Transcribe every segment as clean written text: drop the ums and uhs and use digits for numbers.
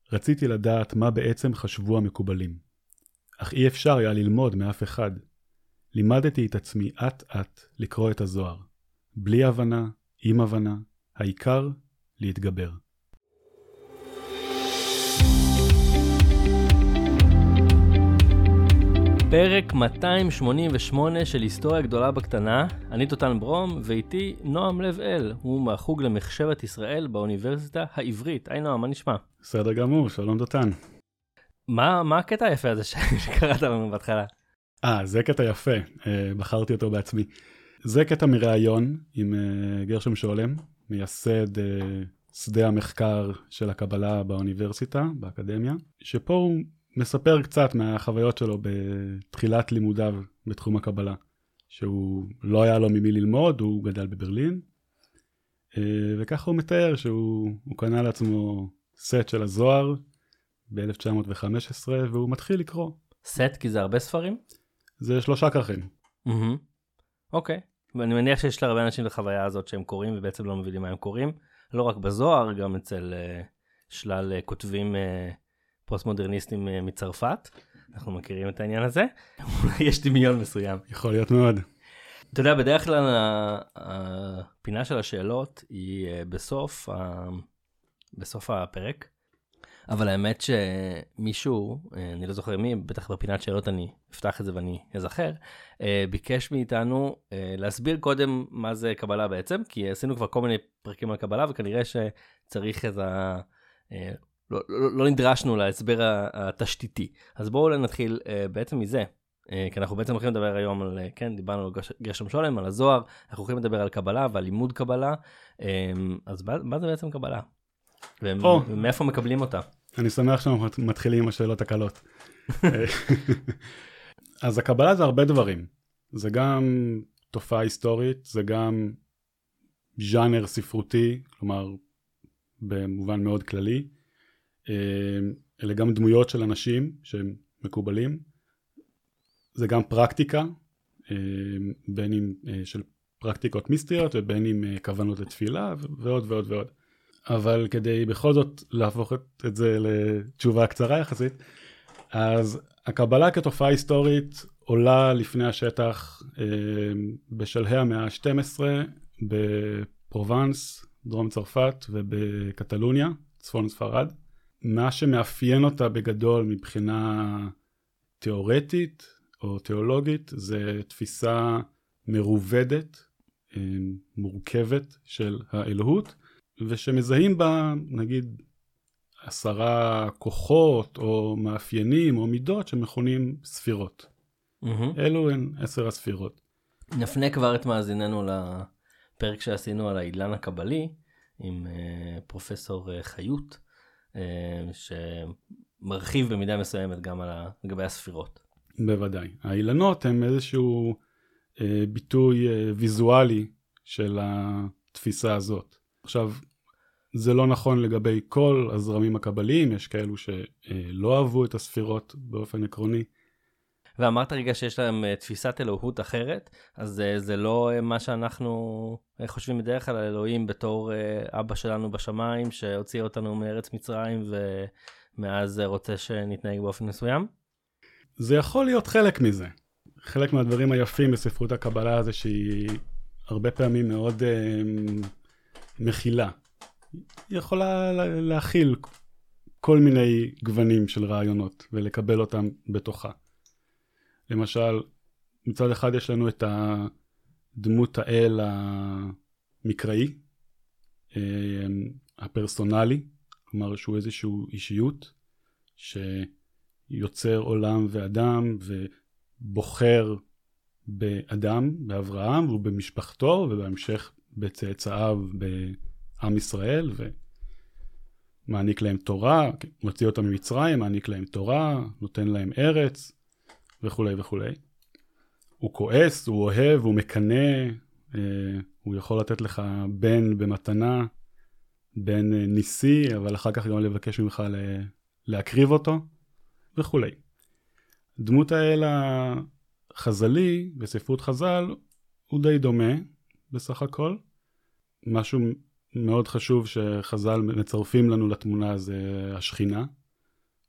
רציתי לדעת מה בעצם חשבו המקובלים. אך אי אפשר היה ללמוד מאף אחד. לימדתי את עצמי אט-אט לקרוא את הזוהר. בלי הבנה, עם הבנה, העיקר להתגבר. פרק 288 של היסטוריה גדולה בקטנה. אני דותן ברום, ואיתי נועם לב-אל. הוא מהחוג למחשבת ישראל באוניברסיטה העברית. היי נועם, מה נשמע? בסדר גמור, שלום דותן. מה הקטע היפה הזה שקראת לנו בהתחלה? זה קטע יפה, בחרתי אותו בעצמי. זה קטע מראיון עם גרשם שולם, מייסד שדה המחקר של הקבלה באוניברסיטה, באקדמיה, שפה הוא מספר קצת מהחוויות שלו בתחילת לימודיו בתחום הקבלה, שהוא לא היה לו ממי ללמוד, הוא גדל בברלין, וככה הוא מתאר שהוא קנה לעצמו סט של הזוהר ב-1915, והוא מתחיל לקרוא. סט כי זה הרבה ספרים? זה 3 כרכים. אוקיי, ואני מניח שיש להרבה אנשים לחוויה הזאת שהם קוראים ובעצם לא מבינים מה הם קוראים, לא רק בזוהר, גם אצל שלל כותבים פוסט-מודרניסטים מצרפת. אנחנו מכירים את העניין הזה. יש דמיון מסוים. יכול להיות מאוד. אתה יודע, בדרך כלל הפינה של השאלות היא בסוף הפרק. אבל האמת שמישהו, אני לא זוכר מי, בטח בפינת שאלות אני אפתח את זה ואני אזכר, ביקש מאיתנו להסביר קודם מה זה קבלה בעצם, כי עשינו כבר כל מיני פרקים על קבלה, וכנראה שצריך לא נדרשנו להסבר התשתיתי. אז בואו נתחיל בעצם מזה, כי אנחנו בעצם הולכים לדבר היום על, כן, דיברנו על גרשם שולם, על הזוהר, אנחנו הולכים לדבר על קבלה ועל לימוד קבלה, אז מה זה בעצם קבלה? ומאיפה מקבלים אותה? אני שמח שאנחנו מתחילים עם השאלות הקלות. אז הקבלה זה הרבה דברים. זה גם תופעה היסטורית, זה גם ז'אנר ספרותי, כלומר במובן מאוד כללי. אלה גם דמויות של אנשים שהם מקובלים. זה גם פרקטיקה, בין אם של פרקטיקות מיסטיות ובין אם כוונות לתפילה ועוד ועוד ועוד. אבל כדי בכל זאת להפוך את זה לתשובה קצרה יחסית, אז הקבלה כתופעה היסטורית עולה לפני השטח בשלהי המאה ה-12 בפרובנס, דרום צרפת, ובקטלוניה, צפון ספרד. מה שמאפיין אותה בגדול מבחינה תיאורטית או תיאולוגית זה תפיסה מרובדת, מורכבת של האלוהות, ושמזהים בה, נגיד, 10 כוחות או מאפיינים או מידות שמכונים ספירות. אלו הן 10 הספירות. נפנה כבר את מאזיננו לפרק שעשינו על האילן הקבלי, עם פרופסור חיות, שמרחיב במידה מסוימת גם לגבי הספירות. בוודאי. האילנות הם איזשהו ביטוי ויזואלי של התפיסה הזאת. עכשיו, זה לא נכון לגבי כל הזרמים הקבליים, יש כאלו שלא אהבו את הספירות באופן עקרוני. ואמרת רגע שיש להם תפיסת אלוהות אחרת, אז זה לא מה שאנחנו חושבים בדרך כלל על אלוהים בתור אבא שלנו בשמיים, שהוציא אותנו מארץ מצרים ומאז רוצה שנתנהג באופן מסוים? זה יכול להיות חלק מזה. חלק מהדברים היפים בספרות הקבלה זה שהיא הרבה פעמים מאוד מכילה. היא יכולה להכיל כל מיני גוונים של רעיונות ולקבל אותם בתוכה. למשל, מצד אחד יש לנו את דמות האל המקראי, הפרסונלי, כלומר שהוא איזשהו אישיות שיוצר עולם ואדם ובוחר באדם, באברהם ובמשפחתו ובהמשך בצאצאיו בעם ישראל ומעניק להם תורה, מוציא אותם ממצרים, מעניק להם תורה, נותן להם ארץ וכו' וכו'. הוא כועס, הוא אוהב, הוא מקנא, הוא יכול לתת לך בן במתנה, בן ניסי, אבל אחר כך גם לבקש ממך להקריב אותו וכו'. דמות האל החז"לי בספרות חז"ל הוא די דומה בסך הכל. משהו מאוד חשוב שחז"ל מצרפים לנו לתמונה זה השכינה,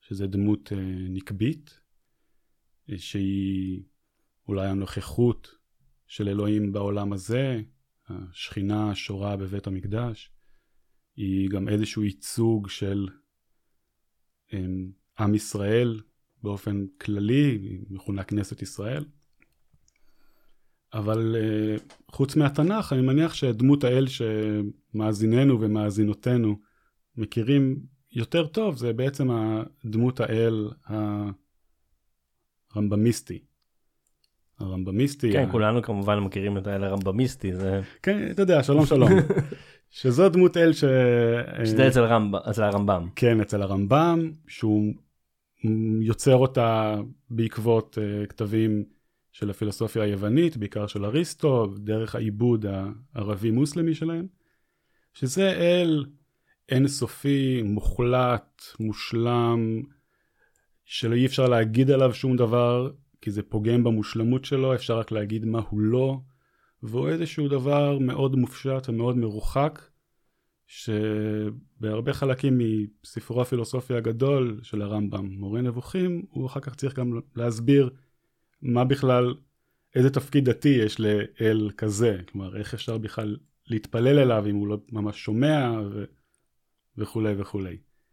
שזה דמות נקבית, שהיא אולי הנוכחות של אלוהים בעולם הזה, השכינה שורה בבית המקדש, היא גם איזשהו ייצוג של עם ישראל באופן כללי, היא מכונה כנסת ישראל. אבל חוץ מהתנ"ך, אני מניח שדמות האל שמאזיננו ומאזינותינו מכירים יותר טוב, זה בעצם הדמות האל הרמב"מיסטי. הרמב"מיסטי. כן, כולנו כמובן מכירים את האל הרמב"מיסטי. כן, אתה יודע, שלום שלום. שזו דמות אל שזה אצל הרמב"ם. כן, אצל הרמב"ם, שהוא יוצר אותה בעקבות כתבים של הפילוסופיה היוונית, בעיקר של אריסטו, דרך העיבוד הערבי-מוסלמי שלהם, שזה אל אינסופי, מוחלט, מושלם, שלא אי אפשר להגיד עליו שום דבר, כי זה פוגם במושלמות שלו, אפשר רק להגיד מה הוא לא, והוא איזשהו דבר מאוד מופשט ומאוד מרוחק, שבהרבה חלקים מספרו הפילוסופיה הגדול של הרמב"ם, מורה נבוכים, הוא אחר כך צריך גם להסביר מה בכלל, איזה תפקיד דתי יש לאל כזה, כלומר איך אפשר בכלל להתפלל אליו אם הוא לא ממש שומע וכו' וכו'.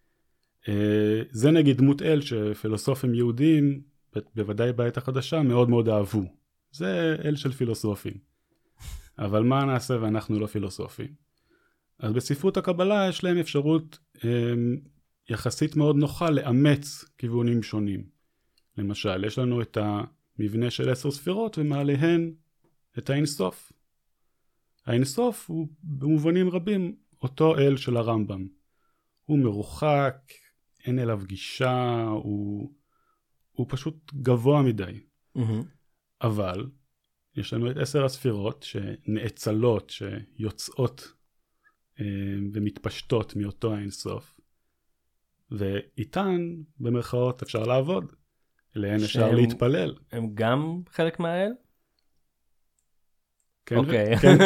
זה נגיד דמות אל שפילוסופים יהודים, בוודאי בעת החדשה, מאוד מאוד אהבו. זה אל של פילוסופים. אבל מה נעשה ואנחנו לא פילוסופים? אז בספרות הקבלה יש להם אפשרות יחסית מאוד נוחה לאמץ כיוונים שונים. למשל, יש לנו את המבנה של 10 ספירות ומעליהן את האינסוף. האינסוף הוא במובנים רבים אותו אל של הרמב"ם. הוא מרוחק, אין אליו גישה, הוא פשוט גבוה מדי. אבל יש לנו את 10 הספירות שנאצלות, שיוצאות ומתפשטות מאותו האינסוף, ואיתן במרכאות אפשר לעבוד, אליהן אפשר להתפלל. הם גם חלק מהאל? כן, אוקיי. כן.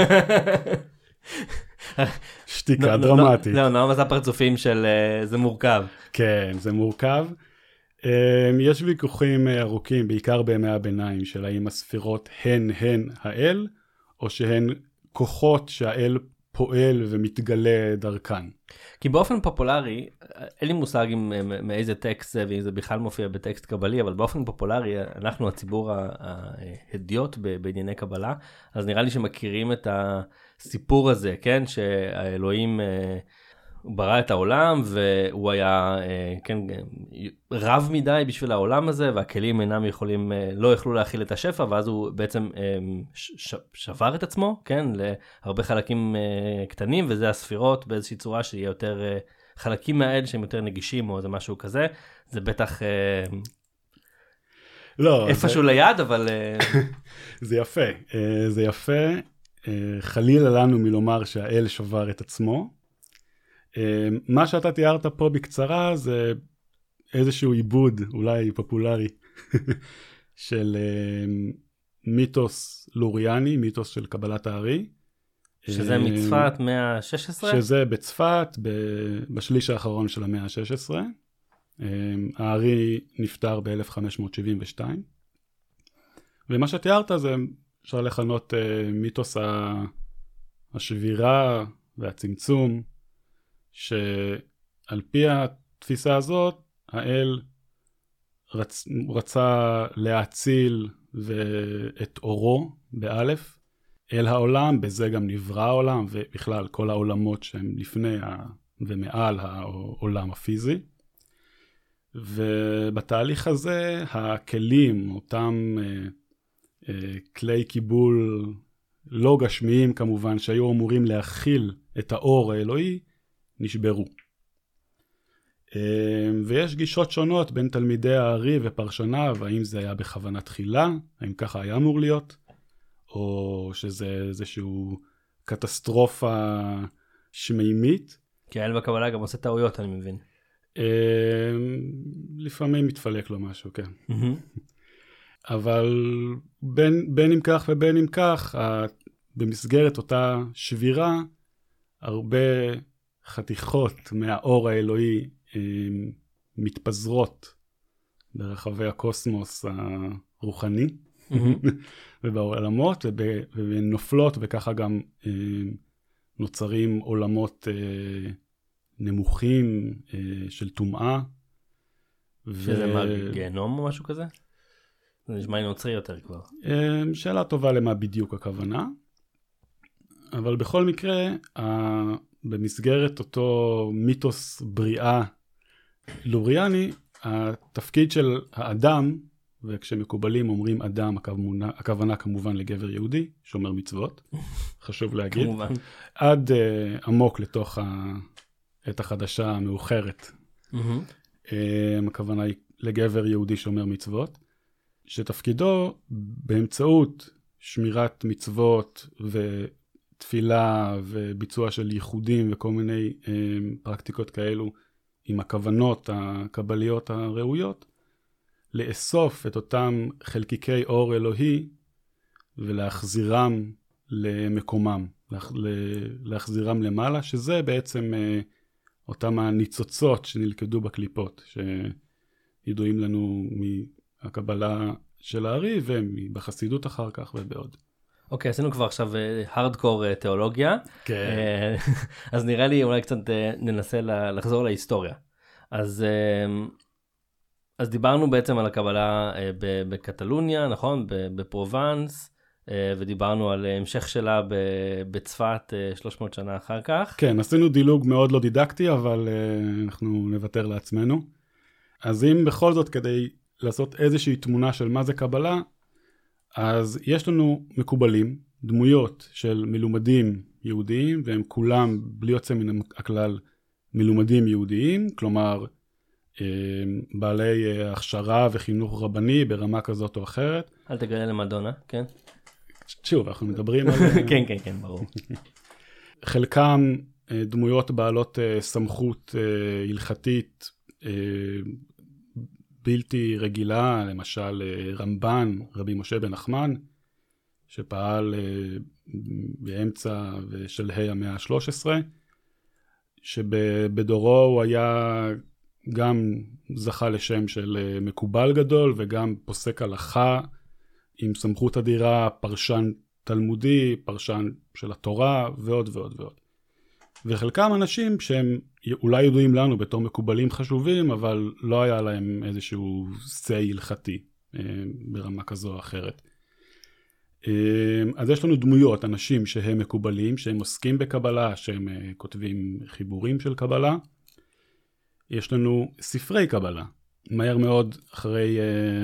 שתיקה דרמטית. לא, נועם עשה פרצופים של זה מורכב. כן, זה מורכב. יש ויכוחים ארוכים, בעיקר בימי הביניים, של האם הספירות הן האל, או שהן כוחות שהאל פועל ומתגלה דרכן. כי באופן פופולרי, אין לי מושג מאיזה טקסט זה, ואם זה בכלל מופיע בטקסט קבלי, אבל באופן פופולרי, אנחנו הציבור ההדיוט בענייני קבלה, אז נראה לי שמכירים את הסיפור הזה, כן? שהאלוהים הוא ברא את העולם, והוא היה, כן, רב מדי בשביל העולם הזה, והכלים אינם יכולים, לא יכלו להכיל את השפע, ואז הוא בעצם שבר את עצמו, כן, להרבה חלקים קטנים, וזה הספירות באיזושהי צורה שיהיה יותר חלקים מהאל שהם יותר נגישים, או איזה משהו כזה. זה בטח לא, איפשהו ליד, אבל זה יפה, זה יפה. חלילה לנו מלומר שהאל שבר את עצמו. מה שאתה תיארת פה בקצרה זה איזשהו עיבוד אולי פופולרי של מיתוס לוריאני, מיתוס של קבלת הארי. שזה מצפת 116? שזה בצפת בשליש האחרון של המאה ה-16. הארי נפטר ב-1572. ומה שתיארת זה אפשר לכנות מיתוס השבירה והצמצום, שעל פי התפיסה הזאת, האל רצה להציל את אורו באלף אל העולם, בזה גם נברא העולם, ובכלל כל העולמות שהם לפני ומעל העולם הפיזי. ובתהליך הזה, הכלים, אותם כלי קיבול לא גשמיים כמובן, שהיו אמורים להכיל את האור האלוהי, נשברו. ויש גישות שונות בין תלמידי הארי ופרשניו, האם זה היה בכוונה תחילה, האם ככה היה אמור להיות, או שזה איזשהו קטסטרופה שמימית. כי האל בקבלה גם עושה טעויות, אני מבין. לפעמים מתפלק לו משהו, כן. אבל בין אם כך ובין אם כך, במסגרת אותה שבירה, הרבה חתיכות מהאור האלוהי מתפזרות ברחבי הקוסמוס הרוחני ובעולמות ונופלות, וככה גם נוצרים עולמות נמוכים של טומאה. שזה מה, גיהנום או משהו כזה? זה נשמע לי נוצרי יותר כבר. שאלה טובה למה בדיוק הכוונה. אבל בכל מקרה, במסגרת אותו מיתוס בריאה לוריאני, התפקיד של האדם, וכשמקובלים אומרים אדם, הכוונה כמובן לגבר יהודי, שומר מצוות, חשוב להגיד, כמובן. עד עמוק לתוך העת החדשה המאוחרת. הכוונה היא לגבר יהודי שומר מצוות, שתפקידו באמצעות שמירת מצוות ותפילה וביצוע של ייחודים וכל מיני פרקטיקות כאלו, עם הכוונות הקבליות הראויות, לאסוף את אותם חלקיקי אור אלוהי ולהחזירם למקומם, להחזירם למעלה, שזה בעצם אותם הניצוצות שנלכדו בקליפות, שידועים לנו מהקבלה של הארי ובחסידות אחר כך ובעוד. אוקיי, עשינו כבר עכשיו הארדקור תיאולוגיה. כן. אז נראה לי אולי קצת ננסה לחזור להיסטוריה. אז דיברנו בעצם על הקבלה בקטלוניה, נכון? בפרובנס, ודיברנו על המשך שלה בצפת 300 שנה אחר כך. כן, עשינו דילוג מאוד לא דידקטי, אבל אנחנו נוותר לעצמנו. אז אם בכל זאת כדי לעשות איזושהי תמונה של מה זה קבלה, אז יש לנו מקובלים, דמויות של מלומדים יהודיים, והם כולם בלי יוצא מן הכלל מלומדים יהודיים, כלומר בעלי הכשרה וחינוך רבני ברמה כזאת או אחרת. אל תגלה למדונה, כן? שוב, אנחנו מדברים על... כן, כן, כן, ברור. חלקם דמויות בעלות סמכות הלכתית בלתי רגילה, למשל רמב"ן, רבי משה בן נחמן, שפעל באמצע ושלהי המאה ה-13, שבדורו הוא היה גם זכה לשם של מקובל גדול, וגם פוסק הלכה עם סמכות אדירה, פרשן תלמודי, פרשן של התורה, ועוד ועוד ועוד. וחלקם אנשים שהם אולי ידועים לנו בתור מקובלים חשובים, אבל לא היה להם איזשהו סי הלכתי ברמה כזו או אחרת. אז יש לנו דמויות, אנשים שהם מקובלים, שהם עוסקים בקבלה, שהם כותבים חיבורים של קבלה. יש לנו ספרי קבלה. מהר מאוד אחרי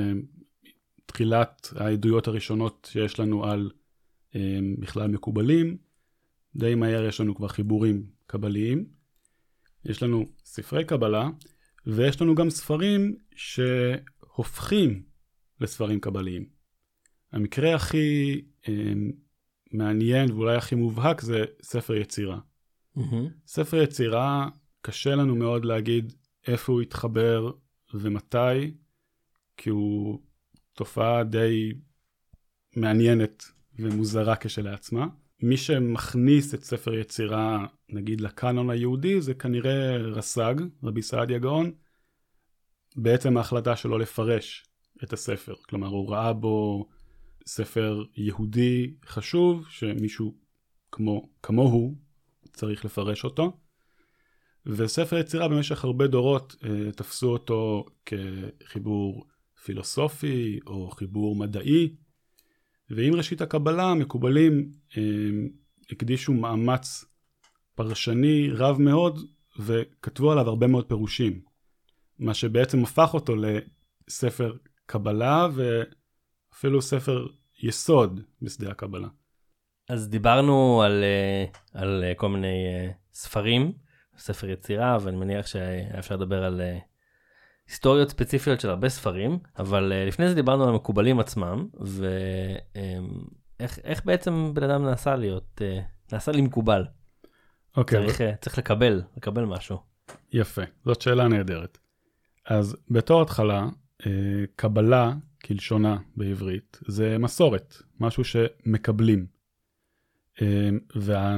תחילת העדויות הראשונות שיש לנו על בכלל מקובלים, די מהר יש לנו כבר חיבורים קבליים. יש לנו ספרי קבלה, ויש לנו גם ספרים שהופכים לספרים קבליים. המקרה הכי מעניין ואולי הכי מובהק זה ספר יצירה. ספר יצירה, קשה לנו מאוד להגיד איפה הוא התחבר ומתי, כי הוא תופעה די מעניינת ומוזרה כשלעצמה. מי שמכניס את ספר יצירה, נגיד, לקאנון היהודי, זה כנראה רס"ג, רבי סעדיה גאון, בעצם ההחלטה שלו לפרש את הספר. כלומר, הוא ראה בו ספר יהודי חשוב, שמישהו כמוהו צריך לפרש אותו. וספר יצירה במשך הרבה דורות תפסו אותו כחיבור פילוסופי או חיבור מדעי, ועם ראשית הקבלה מקובלים הקדישו מאמץ פרשני רב מאוד וכתבו עליו הרבה מאוד פירושים, מה שבעצם הפך אותו לספר קבלה ואפילו ספר יסוד בשדה הקבלה. אז דיברנו על כל מיני ספרים, ספר יצירה, ואני מניח שאפשר לדבר על היסטוריות ספציפיות של הרבה ספרים, אבל לפני זה דיברנו על המקובלים עצמם, ואיך בעצם בן אדם נעשה לי מקובל. צריך לקבל משהו. יפה, זאת שאלה נהדרת. אז בתור התחלה, קבלה כלשונה בעברית, זה מסורת, משהו שמקבלים.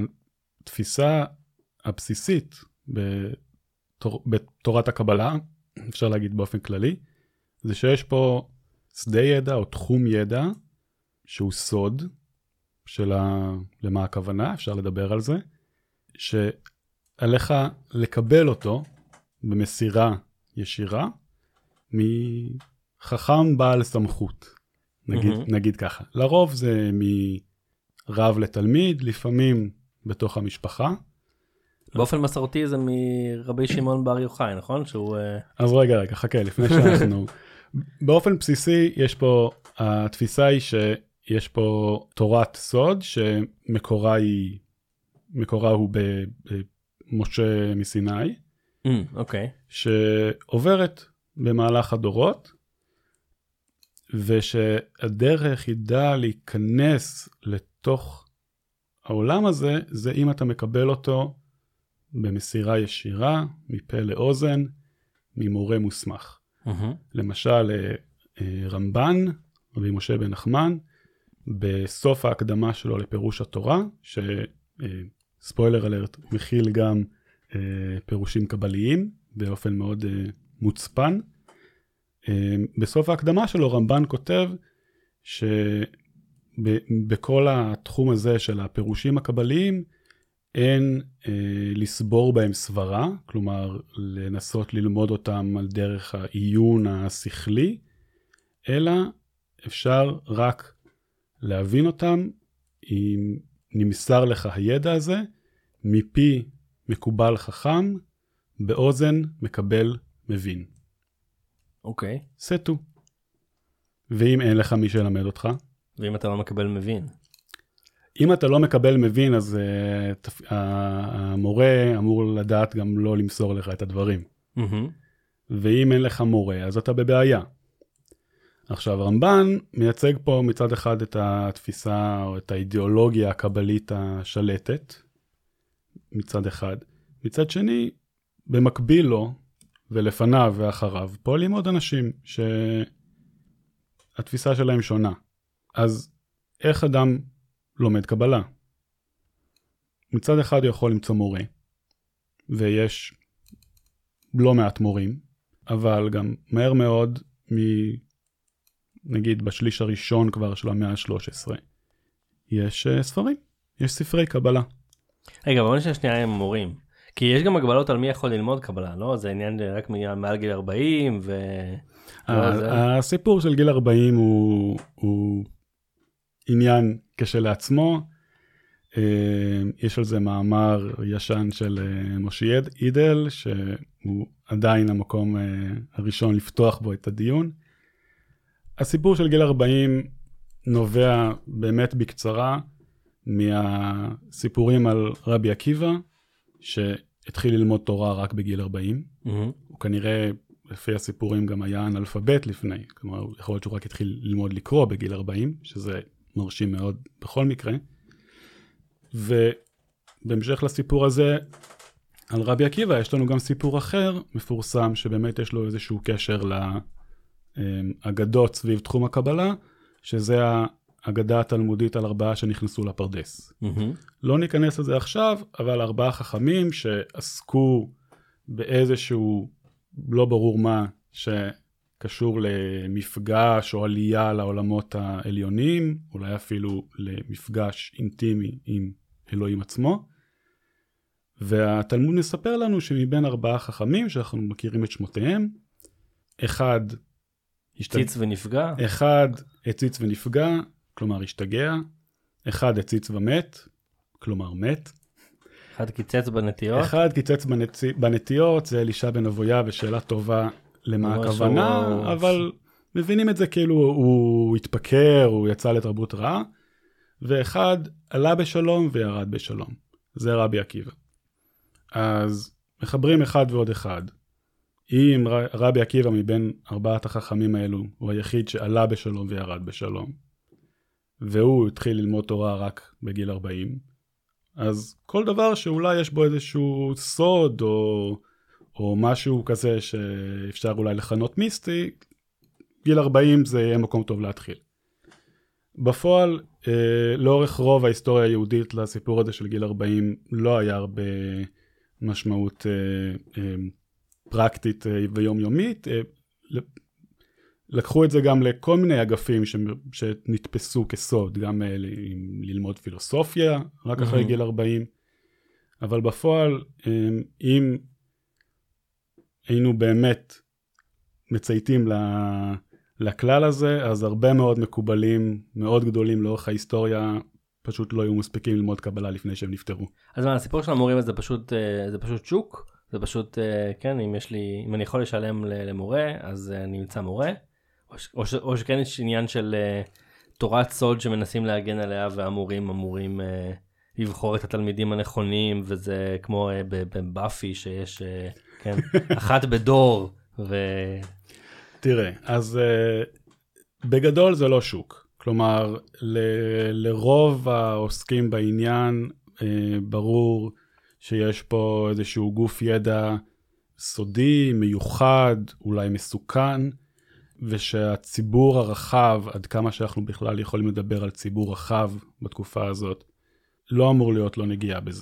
והתפיסה הבסיסית בתורת הקבלה, אפשר להגיד באופן כללי, זה שיש פה שדה ידע או תחום ידע שהוא סוד למה הכוונה, אפשר לדבר על זה, שעליך לקבל אותו במסירה ישירה מחכם בעל סמכות, נגיד ככה. לרוב זה מרב לתלמיד, לפעמים בתוך המשפחה. באופן מסורתי זה מרבי שמעון בר יוחאי, נכון? אז רגע, חכה, לפני שאנחנו... באופן בסיסי יש פה, התפיסה היא שיש פה תורת סוד, שמקורה הוא במשה מסיני, אוקיי. שעוברת במהלך הדורות, ושהדרך ידע להיכנס לתוך העולם הזה, זה אם אתה מקבל אותו במסירה ישירה, מפה לאוזן, ממורה מוסמך. למשל, רמב"ן, רבי משה בן נחמן, בסוף ההקדמה שלו לפירוש התורה, שספוילר אלרט, מכיל גם פירושים קבליים, באופן מאוד מוצפן. בסוף ההקדמה שלו רמב"ן כותב שבכל התחום הזה של הפירושים הקבליים, אין לסבור בהם סברה, כלומר לנסות ללמוד אותם על דרך העיון השכלי, אלא אפשר רק להבין אותם אם נמסר לך הידע הזה, מפי מקובל חכם, באוזן מקבל מבין. אוקיי. סטו. ואם אין לך מי שלמד אותך? ואם אתה לא מקבל מבין? אם אתה לא מקבל מבין, אז המורה אמור לדעת גם לא למסור לך את הדברים. ואם אין לך מורה, אז אתה בבעיה. עכשיו, רמב"ן מייצג פה מצד אחד את התפיסה או את האידיאולוגיה הקבלית השלטת, מצד אחד. מצד שני, במקביל לו ולפניו ואחריו, פועלים עוד אנשים שהתפיסה שלהם שונה. אז איך אדם לומד קבלה? מצד אחד הוא יכול למצוא מורה, ויש לא מעט מורים, אבל גם מהר מאוד, נגיד בשליש הראשון כבר של המאה ה-13, יש ספרים, יש ספרי קבלה. רגע, בוא נשאר שנייה עם מורים, כי יש גם הגבלות על מי יכול ללמוד קבלה, לא? זה עניין רק מעל גיל 40 הסיפור של גיל 40 הוא עניין כשלעצמו. יש על זה מאמר ישן של משה אידל, שהוא עדיין המקום הראשון לפתוח בו את הדיון. הסיפור של גיל 40 נובע באמת בקצרה מהסיפורים על רבי עקיבא, שהתחיל ללמוד תורה רק בגיל 40. הוא כנראה, לפי הסיפורים, גם היה אנאלפבית לפני. כלומר, יכול להיות שהוא רק התחיל ללמוד לקרוא בגיל 40, שזה מרשים מאוד בכל מקרה. ובהמשך לסיפור הזה על רבי עקיבא, יש לנו גם סיפור אחר מפורסם, שבאמת יש לו איזשהו קשר לאגדות סביב תחום הקבלה, שזה האגדה התלמודית על 4 שנכנסו לפרדס. לא ניכנס לזה עכשיו, אבל 4 חכמים שעסקו באיזשהו, לא ברור מה, שקשור למפגש או עלייה לעולמות העליונים, אולי אפילו למפגש אינטימי עם אלוהים עצמו. והתלמוד מספר לנו שמבין 4 חכמים, שאנחנו מכירים את שמותיהם, אחד הציץ ונפגע. אחד הציץ ונפגע, כלומר השתגע. אחד הציץ ומת, כלומר מת. אחד קיצץ בנטיות. אחד קיצץ בנטיות, זה אלישע בן אבויה, ושאלה טובה למה הכוונה, אבל מבינים את זה כאילו הוא התפקר, הוא יצא לתרבות רעה. ואחד עלה בשלום וירד בשלום. זה רבי עקיבא. אז מחברים אחד ועוד אחד. אם רבי עקיבא מבין 4 החכמים האלו, הוא היחיד שעלה בשלום וירד בשלום, והוא התחיל ללמוד תורה רק בגיל 40, אז כל דבר שאולי יש בו איזשהו סוד, או משהו כזה שאפשר אולי לכנות מיסטי, גיל 40 זה יהיה מקום טוב להתחיל. בפועל, לאורך רוב ההיסטוריה היהודית לסיפור הזה של גיל 40, לא היה הרבה משמעות פרקטית ויומיומית, לקחו את זה גם לכל מיני אגפים שנתפסו כסוד, גם ללמוד פילוסופיה, רק אחרי גיל 40, אבל בפועל, אם היינו באמת מצייתים לכלל הזה, אז הרבה מאוד מקובלים, מאוד גדולים לאורך ההיסטוריה, פשוט לא היו מספיקים ללמוד קבלה לפני שהם נפטרו. אז מה, הסיפור של המורים זה פשוט שוק? זה פשוט, כן, אם אני יכול לשלם למורה, אז אני אמצא מורה? או שכן יש עניין של תורת סוד שמנסים להגן עליה, והמורים אמורים לבחור את התלמידים הנכונים, וזה כמו בבאפי שיש, כן, אחת בדור, תראה, אז בגדול זה לא שוק. כלומר, לרוב העוסקים בעניין, ברור שיש פה איזשהו גוף ידע סודי, מיוחד, אולי מסוכן, ושהציבור הרחב, עד כמה שאנחנו בכלל יכולים לדבר על ציבור רחב בתקופה הזאת, לא אמור להיות לא נגיעה בזה.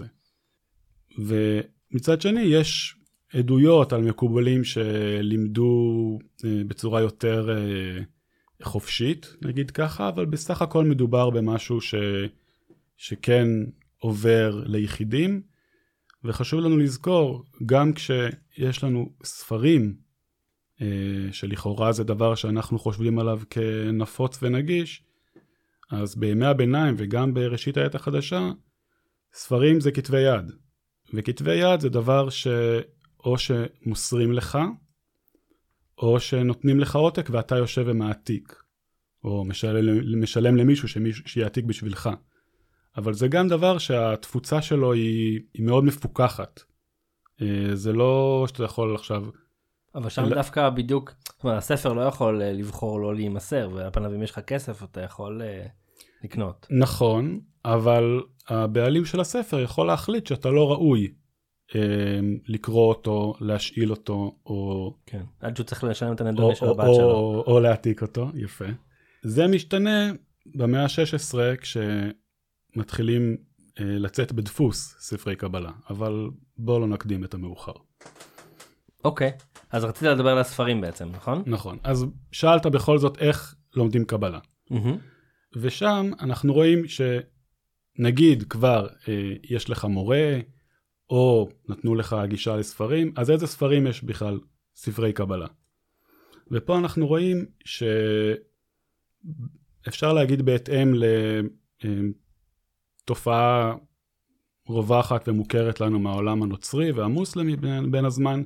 ומצד שני, יש עדויות על מקובלים שלימדו בצורה יותר חופשית, נגיד ככה, אבל בסך הכל מדובר במשהו שכן עובר ליחידים, וחשוב לנו לזכור, גם כשיש לנו ספרים, שלכאורה זה דבר שאנחנו חושבים עליו כנפוץ ונגיש, אז בימי הביניים וגם בראשית העת החדשה, ספרים זה כתבי יד. וכתבי יד זה דבר או שמוסרים לך, או שנותנים לך עותק ואתה יושב ומעתיק, או משלם למישהו שיעתיק בשבילך. אבל זה גם דבר שהתפוצה שלו היא מאוד מפוקחת. זה לא שאתה יכול עכשיו... אבל שם דווקא בדיוק, זאת אומרת, הספר לא יכול לבחור לא להימסר, והפניו אם יש לך כסף אתה יכול לקנות. נכון, אבל הבעלים של הספר יכול להחליט שאתה לא ראוי לקרוא אותו, להשאיל אותו, או... כן, עד שהוא צריך לשלם את הנדונה של הבת שלו. או להעתיק אותו, יפה. זה משתנה במאה ה-16 כשמתחילים לצאת בדפוס ספרי קבלה, אבל בואו לא נקדים את המאוחר. אוקיי, אז רצית לדבר על הספרים בעצם, נכון? נכון, אז שאלת בכל זאת איך לומדים קבלה. ושם אנחנו רואים שנגיד כבר יש לך מורה, או נתנו לך גישה לספרים, אז איזה ספרים יש בכלל ספרי קבלה? ופה אנחנו רואים שאפשר להגיד בהתאם לתופעה רווחת ומוכרת לנו מהעולם הנוצרי והמוסלמי בין הזמן,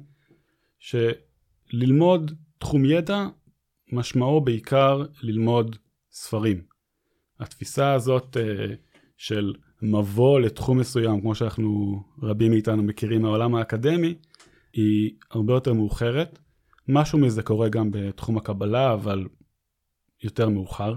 שללמוד תחום ידע משמעו בעיקר ללמוד ספרים. התפיסה הזאת של מבוא לתחום מסוים, כמו שאנחנו רבים מאיתנו מכירים מהעולם האקדמי, היא הרבה יותר מאוחרת. משהו מזה קורה גם בתחום הקבלה, אבל יותר מאוחר.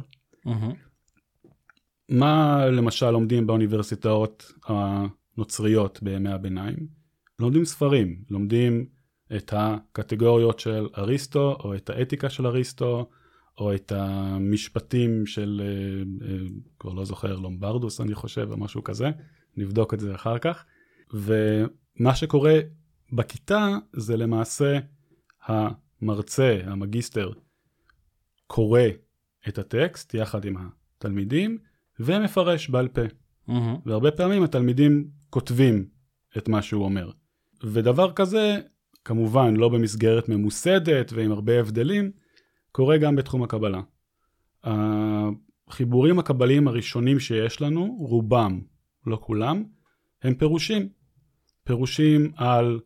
מה למשל לומדים באוניברסיטאות הנוצריות בימי הביניים? לומדים ספרים, לומדים את הקטגוריות של אריסטו, או את האתיקה של אריסטו, או את המשפטים של, כבר לא זוכר, לומברדוס אני חושב, או משהו כזה, נבדוק את זה אחר כך. ומה שקורה בכיתה זה למעשה המרצה, המגיסטר, קורא את הטקסט יחד עם התלמידים, ומפרש בעל פה. והרבה פעמים התלמידים כותבים את מה שהוא אומר. ודבר כזה, כמובן לא במסגרת ממוסדת ועם הרבה הבדלים, קורה גם בתחום הקבלה. החיבורים הקבליים הראשונים שיש לנו, רובם, לא כולם, הם פירושים. פירושים על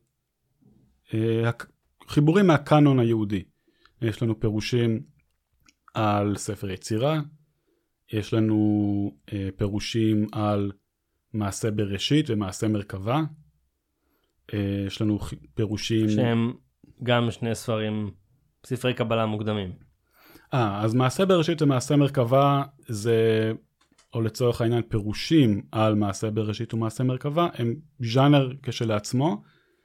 חיבורים מהקאנון היהודי. יש לנו פירושים על ספר יצירה, יש לנו פירושים על מעשה בראשית ומעשה מרכבה, יש לנו פירושים... שהם גם שני ספרי קבלה מוקדמים. אז מעשה בראשית ומעשה מרכבה זה, או לצורך העניין פירושים על מעשה בראשית ומעשה מרכבה, הם ז'אנר כשלעצמו,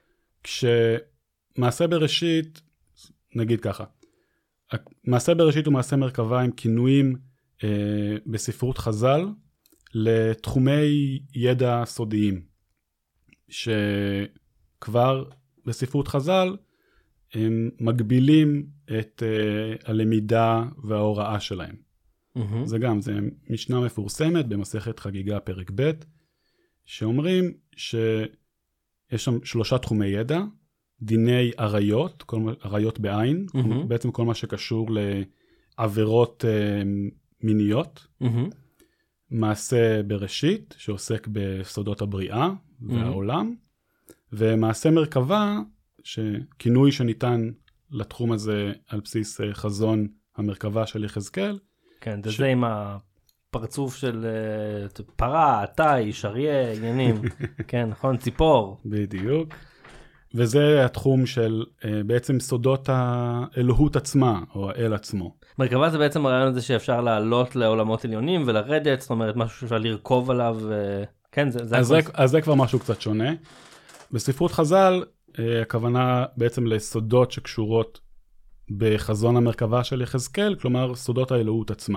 כשמעשה בראשית, נגיד ככה, מעשה בראשית ומעשה מרכבה הם כינויים בספרות חז"ל לתחומי ידע סודיים, שכבר בספרות חז"ל הם מגבילים את הלמידה וההוראה שלהם. זה גם, זה משנה מפורסמת במסכת חגיגה פרק ב', שאומרים שיש שם 3 תחומי ידע, דיני עריות, עריות בעין, בעצם כל מה שקשור לעבירות מיניות, מעשה בראשית, שעוסק בסודות הבריאה והעולם, ומעשה מרכבה, שכינוי שניתן לתחום הזה על בסיס חזון המרכבה של יחזקאל. כן, זה עם הפרצוף של פרה, תיש, אריה, עניינים, כן, נכון, ציפור. בדיוק. וזה התחום של בעצם סודות האלוהות עצמה, או האל עצמו. מרכבה זה בעצם הרעיון הזה שאפשר לעלות לעולמות עליונים ולרדת, זאת אומרת משהו שאפשר לרכוב עליו, כן, זה... אז זה כבר משהו קצת שונה. בספרות חז"ל, הכוונה בעצם לסודות שקשורות בחזון המרכבה של יחזקאל, כלומר סודות האלוהות עצמה.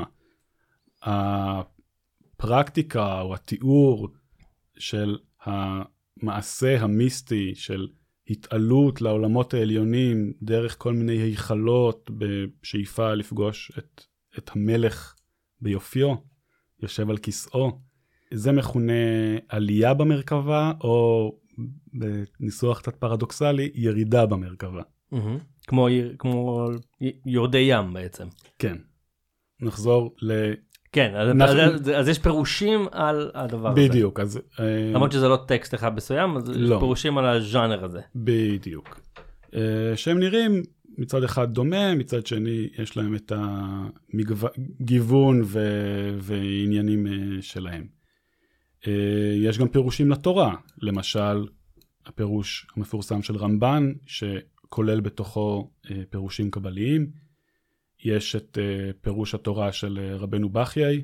הפרקטיקה או התיאור של המעשה המיסטי של התעלות לעולמות העליונים דרך כל מיני היכלות בשאיפה לפגוש את המלך ביופיו, יושב על כיסאו. זה מכונה עלייה במרכבה, או בניסוח קצת פרדוקסלי, ירידה במרכבה. כמו יורדי ים בעצם. כן. נחזור כן, אז יש פירושים על הדבר הזה. בדיוק. למרות שזה לא טקסט אחד מסוים, אז יש פירושים על הז'אנר הזה. בדיוק. שהם נראים מצד אחד דומה, מצד שני יש להם את הגיוון ועניינים שלהם. יש גם פירושים לתורה, למשל הפירוש המפורסם של רמב"ן, שכולל בתוכו פירושים קבליים. יש את פירוש התורה של רבנו בחיי,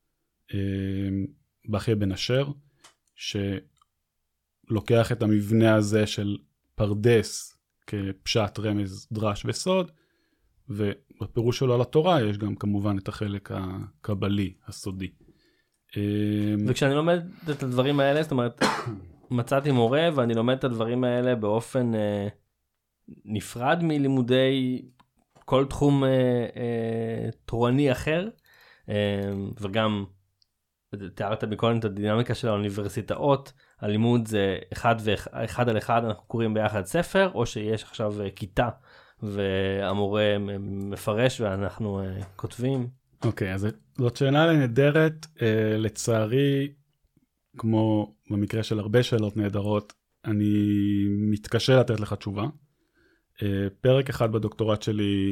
בחיי בן אשר, שלוקח את המבנה הזה של פרדס כפשט, רמז, דרש וסוד, ובפירוש שלו על התורה יש גם כמובן את החלק הקבלי, הסודי. וכשאני לומד את הדברים האלה, זאת אומרת, מצאתי מורה ואני לומד את הדברים האלה באופן נפרד מלימודי כל תחום תורני אחר, וגם תיארת מקודם את הדינמיקה של האוניברסיטאות, הלימוד זה אחד על אחד, אנחנו קוראים ביחד ספר, או שיש עכשיו כיתה, והמורה מפרש ואנחנו כותבים. אוקיי, אז זאת שאלה נהדרת, לצערי, כמו במקרה של הרבה שאלות נהדרות, אני מתקשה לתת לך תשובה. פרק אחד בדוקטורט שלי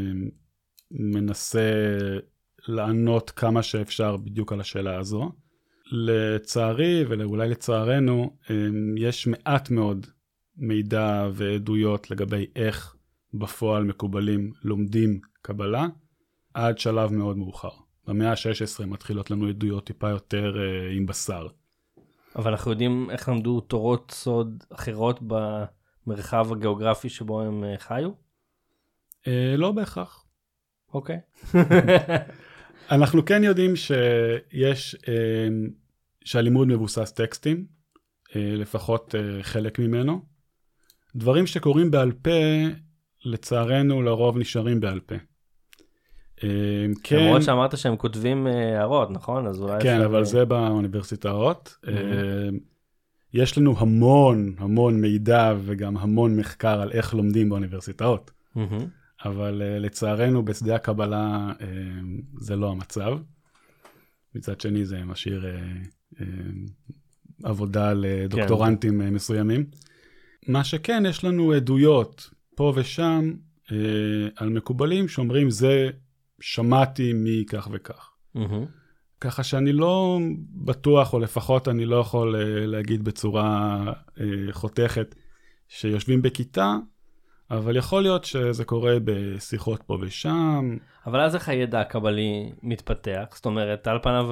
מנסה לענות כמה שאפשר בדיוק על השאלה הזו. לצערי ואולי לצערנו, יש מעט מאוד מידע ועדויות לגבי איך בפועל מקובלים לומדים קבלה, עד שלב מאוד מאוחר. במאה ה-16 מתחילות לנו עדויות טיפה יותר עם בשר. אבל אנחנו יודעים איך למדו תורות סוד אחרות במרחב הגיאוגרפי שבו הם חיו? לא בהכרח. אוקיי. אנחנו כן יודעים שהלימוד מבוסס טקסטים, לפחות חלק ממנו. דברים שקוראים בעל פה, לצערנו לרוב נשארים בעל פה. למרות שאמרת שהם כותבים הערות, נכון? כן, אבל זה באוניברסיטאות. יש לנו המון מידע וגם המון מחקר על איך לומדים באוניברסיטאות. אבל לצערנו בשדה הקבלה זה לא המצב. מצד שני זה משאיר עבודה לדוקטורנטים מסוימים. מה שכן, יש לנו עדויות פה ושם על מקובלים שאומרים זה שמעתי מכך וכך. ככה שאני לא בטוח, או לפחות אני לא יכול להגיד בצורה חותכת שיושבים בכיתה, אבל יכול להיות שזה קורה בשיחות פה ושם. אבל אז איך הידע הקבלי מתפתח? זאת אומרת, על פניו,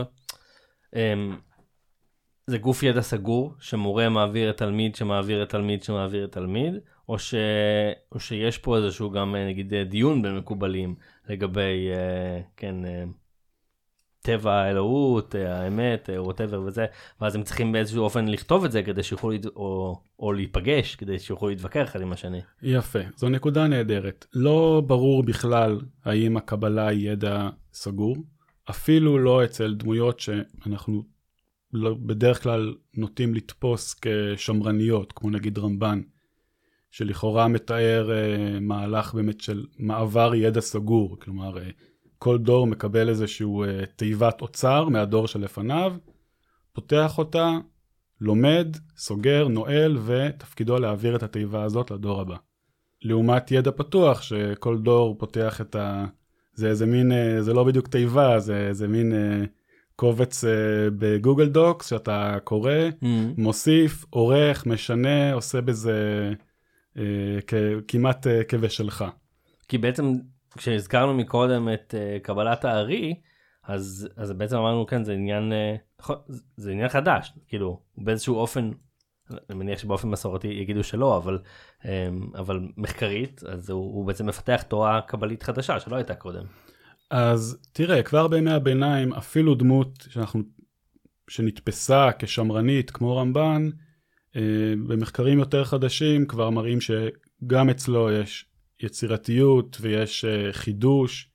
זה גוף ידע סגור, שמורה מעביר את תלמיד, שמעביר את תלמיד, שמעביר את תלמיד, או שיש פה איזשהו גם, נגיד, דיון בין מקובלים, לגבי, כן, טבע האלוהות, האמת, whatever וזה, ואז הם צריכים באיזשהו אופן לכתוב את זה כדי שיוכלו, או להיפגש כדי שיוכלו להתווכח אחד עם השני. יפה, זו נקודה נהדרת. לא ברור בכלל האם הקבלה היא ידע סגור, אפילו לא אצל דמויות שאנחנו בדרך כלל נוטים לתפוס כשמרניות, כמו נגיד רמב"ן, שלכאורה מתאר מהלך באמת של מעבר ידע סגור, כלומר כל דור מקבל איזשהו תיבת אוצר מהדור שלפניו, פותח אותה, לומד, סוגר, נועל, ותפקידו להעביר את התיבה הזאת לדור הבא. לעומת ידע פתוח, שכל דור פותח את זה איזה מין, זה לא בדיוק תיבה, זה איזה מין קובץ בגוגל דוקס, שאתה קורא, מוסיף, עורך, משנה, עושה בזה כמעט כבשלך. כי בעצם כשהזכרנו מקודם את קבלת הארי, אז בעצם אמרנו כן, זה עניין חדש, כאילו באיזשהו אופן, אני מניח שבאופן מסורתי יגידו שלא, אבל מחקרית, אז הוא בעצם מפתח תורה קבלית חדשה שלא הייתה קודם. אז תראה, כבר בימי הביניים, אפילו דמות שנתפסה כשמרנית כמו רמב"ן, במחקרים יותר חדשים כבר מראים שגם אצלו יש יצירתיות ויש חידוש,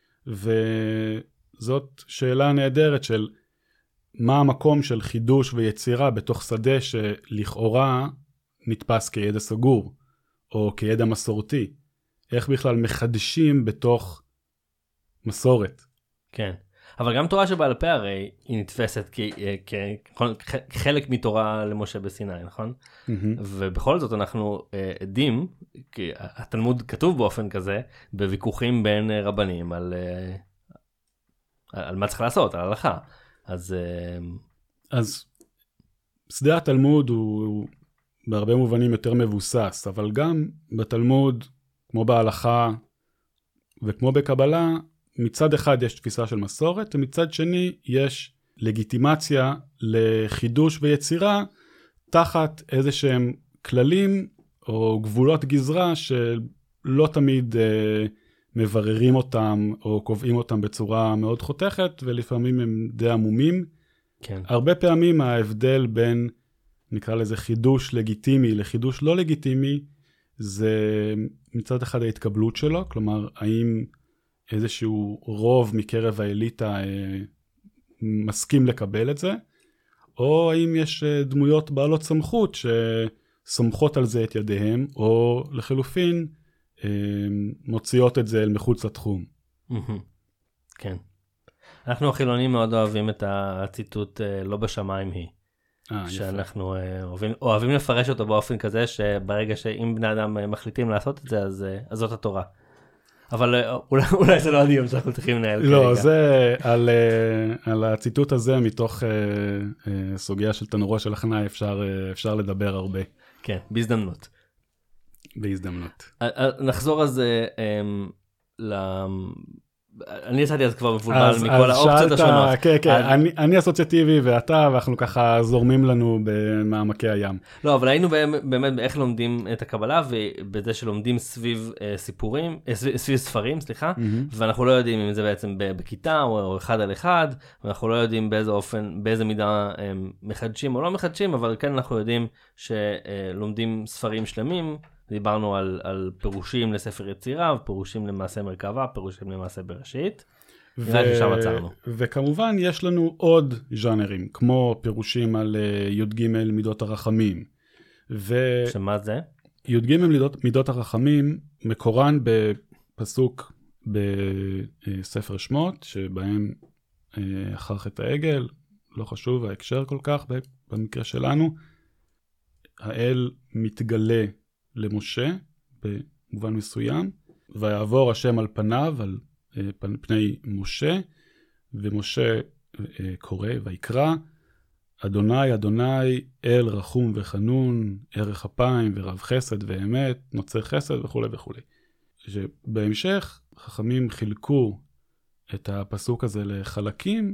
וזאת שאלה נהדרת של מה המקום של חידוש ויצירה בתוך שדה שלכאורה נתפס כידע סגור, או כידע מסורתי. איך בכלל מחדשים בתוך מסורת. כן, אבל גם תורה שבעל פה הרי היא נתפסת כחלק מתורה למשה בסיני, נכון? ובכל זאת אנחנו עדים, כי התלמוד כתוב באופן כזה, בוויכוחים בין רבנים על מה צריך לעשות, על ההלכה. אז שדה התלמוד הוא בהרבה מובנים יותר מבוסס, אבל גם בתלמוד, כמו בהלכה וכמו בקבלה, מצד אחד יש תפיסה של מסורת, ומצד שני יש לגיטימציה לחידוש ויצירה, תחת איזה שהם כללים או גבולות גזרה שלא תמיד מבררים אותם או קובעים אותם בצורה מאוד חותכת, ולפעמים הם די עמומים. כן. הרבה פעמים ההבדל בין, נקרא לזה חידוש לגיטימי לחידוש לא לגיטימי, זה מצד אחד ההתקבלות שלו, כלומר האם איזשהו רוב מקרב האליטה מסכים לקבל את זה, או האם יש דמויות בעלות סמכות שסומכות על זה את ידיהם, או לחלופין מוציאות את זה אל מחוץ לתחום. כן. אנחנו החילונים מאוד אוהבים את הציטוט לא בשמיים היא. שאנחנו אוהבים לפרש אותו באופן כזה, שברגע שאם בני אדם מחליטים לעשות את זה, אז זאת התורה. אבל אולי זה לא הדיון שאנחנו צריכים לנהל כרגע. לא, זה על הציטוט הזה מתוך סוגיה של תנורו של הכנאי אפשר לדבר הרבה. כן, בהזדמנות. בהזדמנות. נחזור אז אני יצאתי אז כבר מבולבל מכל האופציות השונות. כן, כן, אני אסוציאטיבי ואתה, ואנחנו ככה זורמים לנו במעמקי הים. לא, אבל היינו באמת באיך לומדים את הקבלה, ובזה שלומדים סביב סיפורים, סביב ספרים, סליחה, ואנחנו לא יודעים אם זה בעצם בכיתה או אחד על אחד, ואנחנו לא יודעים באיזה אופן, באיזה מידה מחדשים או לא מחדשים, אבל כן אנחנו יודעים שלומדים ספרים שלמים, דיברנו על פירושים לספר יצירה, פירושים למעשה מרכבה, פירושים למעשה בראשית. וכמובן יש לנו עוד ז'אנרים, כמו פירושים על י"ג מידות הרחמים. שמה זה? י"ג מידות הרחמים מקורן בפסוק בספר שמות, שבהם אחר חטא העגל, לא חשוב ההקשר כל כך במקרה שלנו, האל מתגלה למשה במובן מסוים, ויעבור השם על פניו, על פני משה, ומשה קורא ויקרא, אדוני אדוני אל רחום וחנון, ערך אפיים ורב חסד ואמת, נוצר חסד וכו' וכו'. שבהמשך חכמים חילקו את הפסוק הזה לחלקים,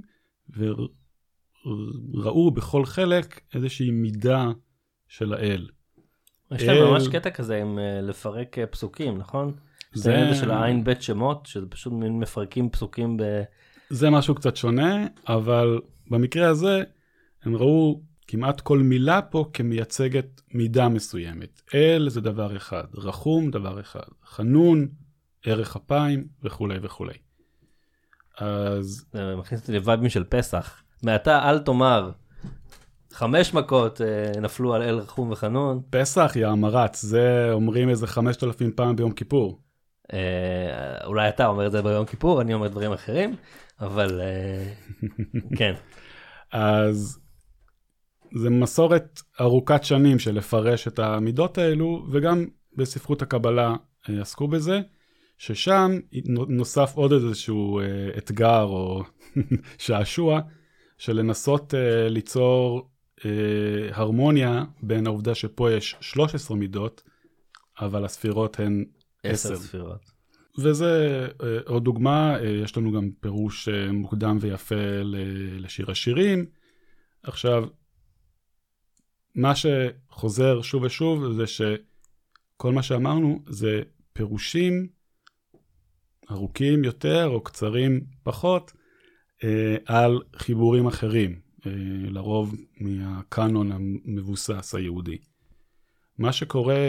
וראו בכל חלק איזושהי מידה של האל. יש להם ממש קטע כזה עם לפרק פסוקים, נכון? זה של העין בית שמות, שזה פשוט מפרקים פסוקים זה משהו קצת שונה, אבל במקרה הזה הם ראו כמעט כל מילה פה כמייצגת מידה מסוימת. אל זה דבר אחד, רחום דבר אחד, חנון, ערך אפיים וכו' וכו'. אז... זה מכניס אותי לווייבים של פסח. מעתה אל תאמר, 5 מכות נפלו על אל רחום וחנון. פסח יא המרץ, זה אומרים איזה 5,000 פעם ביום כיפור. אולי אתה אומר את זה ביום כיפור, אני אומר דברים אחרים, אבל כן. אז זה מסורת ארוכת שנים של לפרש את המידות האלו, וגם בספרות הקבלה עסקו בזה, ששם נוסף עוד איזשהו אתגר או שעשוע, של לנסות ליצור הרמוניה בין העובדה שפה יש 13 מידות, אבל הספירות הן 10 ספירות. וזה עוד דוגמה, יש לנו גם פירוש מוקדם ויפה לשיר השירים. עכשיו, מה שחוזר שוב ושוב זה שכל מה שאמרנו זה פירושים ארוכים יותר או קצרים פחות על חיבורים אחרים, לרוב מהקאנון המבוסס היהודי. מה שקורה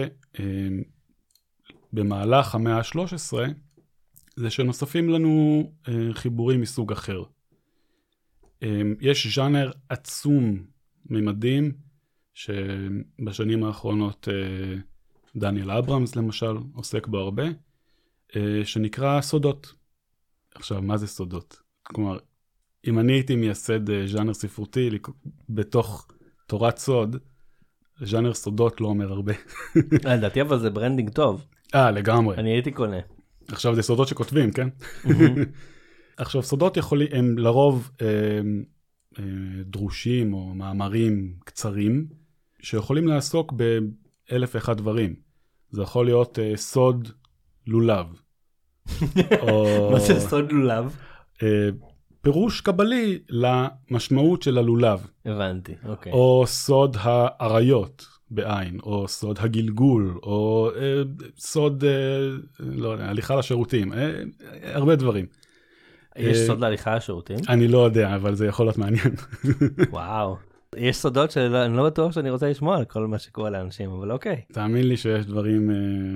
במהלך המאה ה-13 זה שנוספים לנו חיבורים מסוג אחר. יש ז'אנר עצום ממדים שבשנים האחרונות דניאל אברהמס למשל עוסק בו הרבה, שנקרא סודות. עכשיו, מה זה סודות? כלומר, אם אני הייתי מייסד ז'אנר ספרותי בתוך תורת סוד, ז'אנר סודות לא אומר הרבה. לדעתי אבל זה ברנדינג טוב. לגמרי. אני הייתי קונה. עכשיו זה סודות שכותבים, כן? עכשיו סודות הם לרוב דרושים או מאמרים קצרים, שיכולים לעסוק באלף ואחד דברים. זה יכול להיות סוד לולב. מה זה סוד לולב? פירוש קבלי למשמעות של הלולב. הבנתי, אוקיי. או סוד העריות בעין, או סוד הגלגול, או סוד, לא יודע, הליכה לשירותים, הרבה דברים. יש סוד להליכה לשירותים? אני לא יודע, אבל זה יכול להיות מעניין. וואו. יש סודות שאני לא בטוח שאני רוצה לשמוע על כל מה שקורה לאנשים, אבל אוקיי. תאמין לי שיש דברים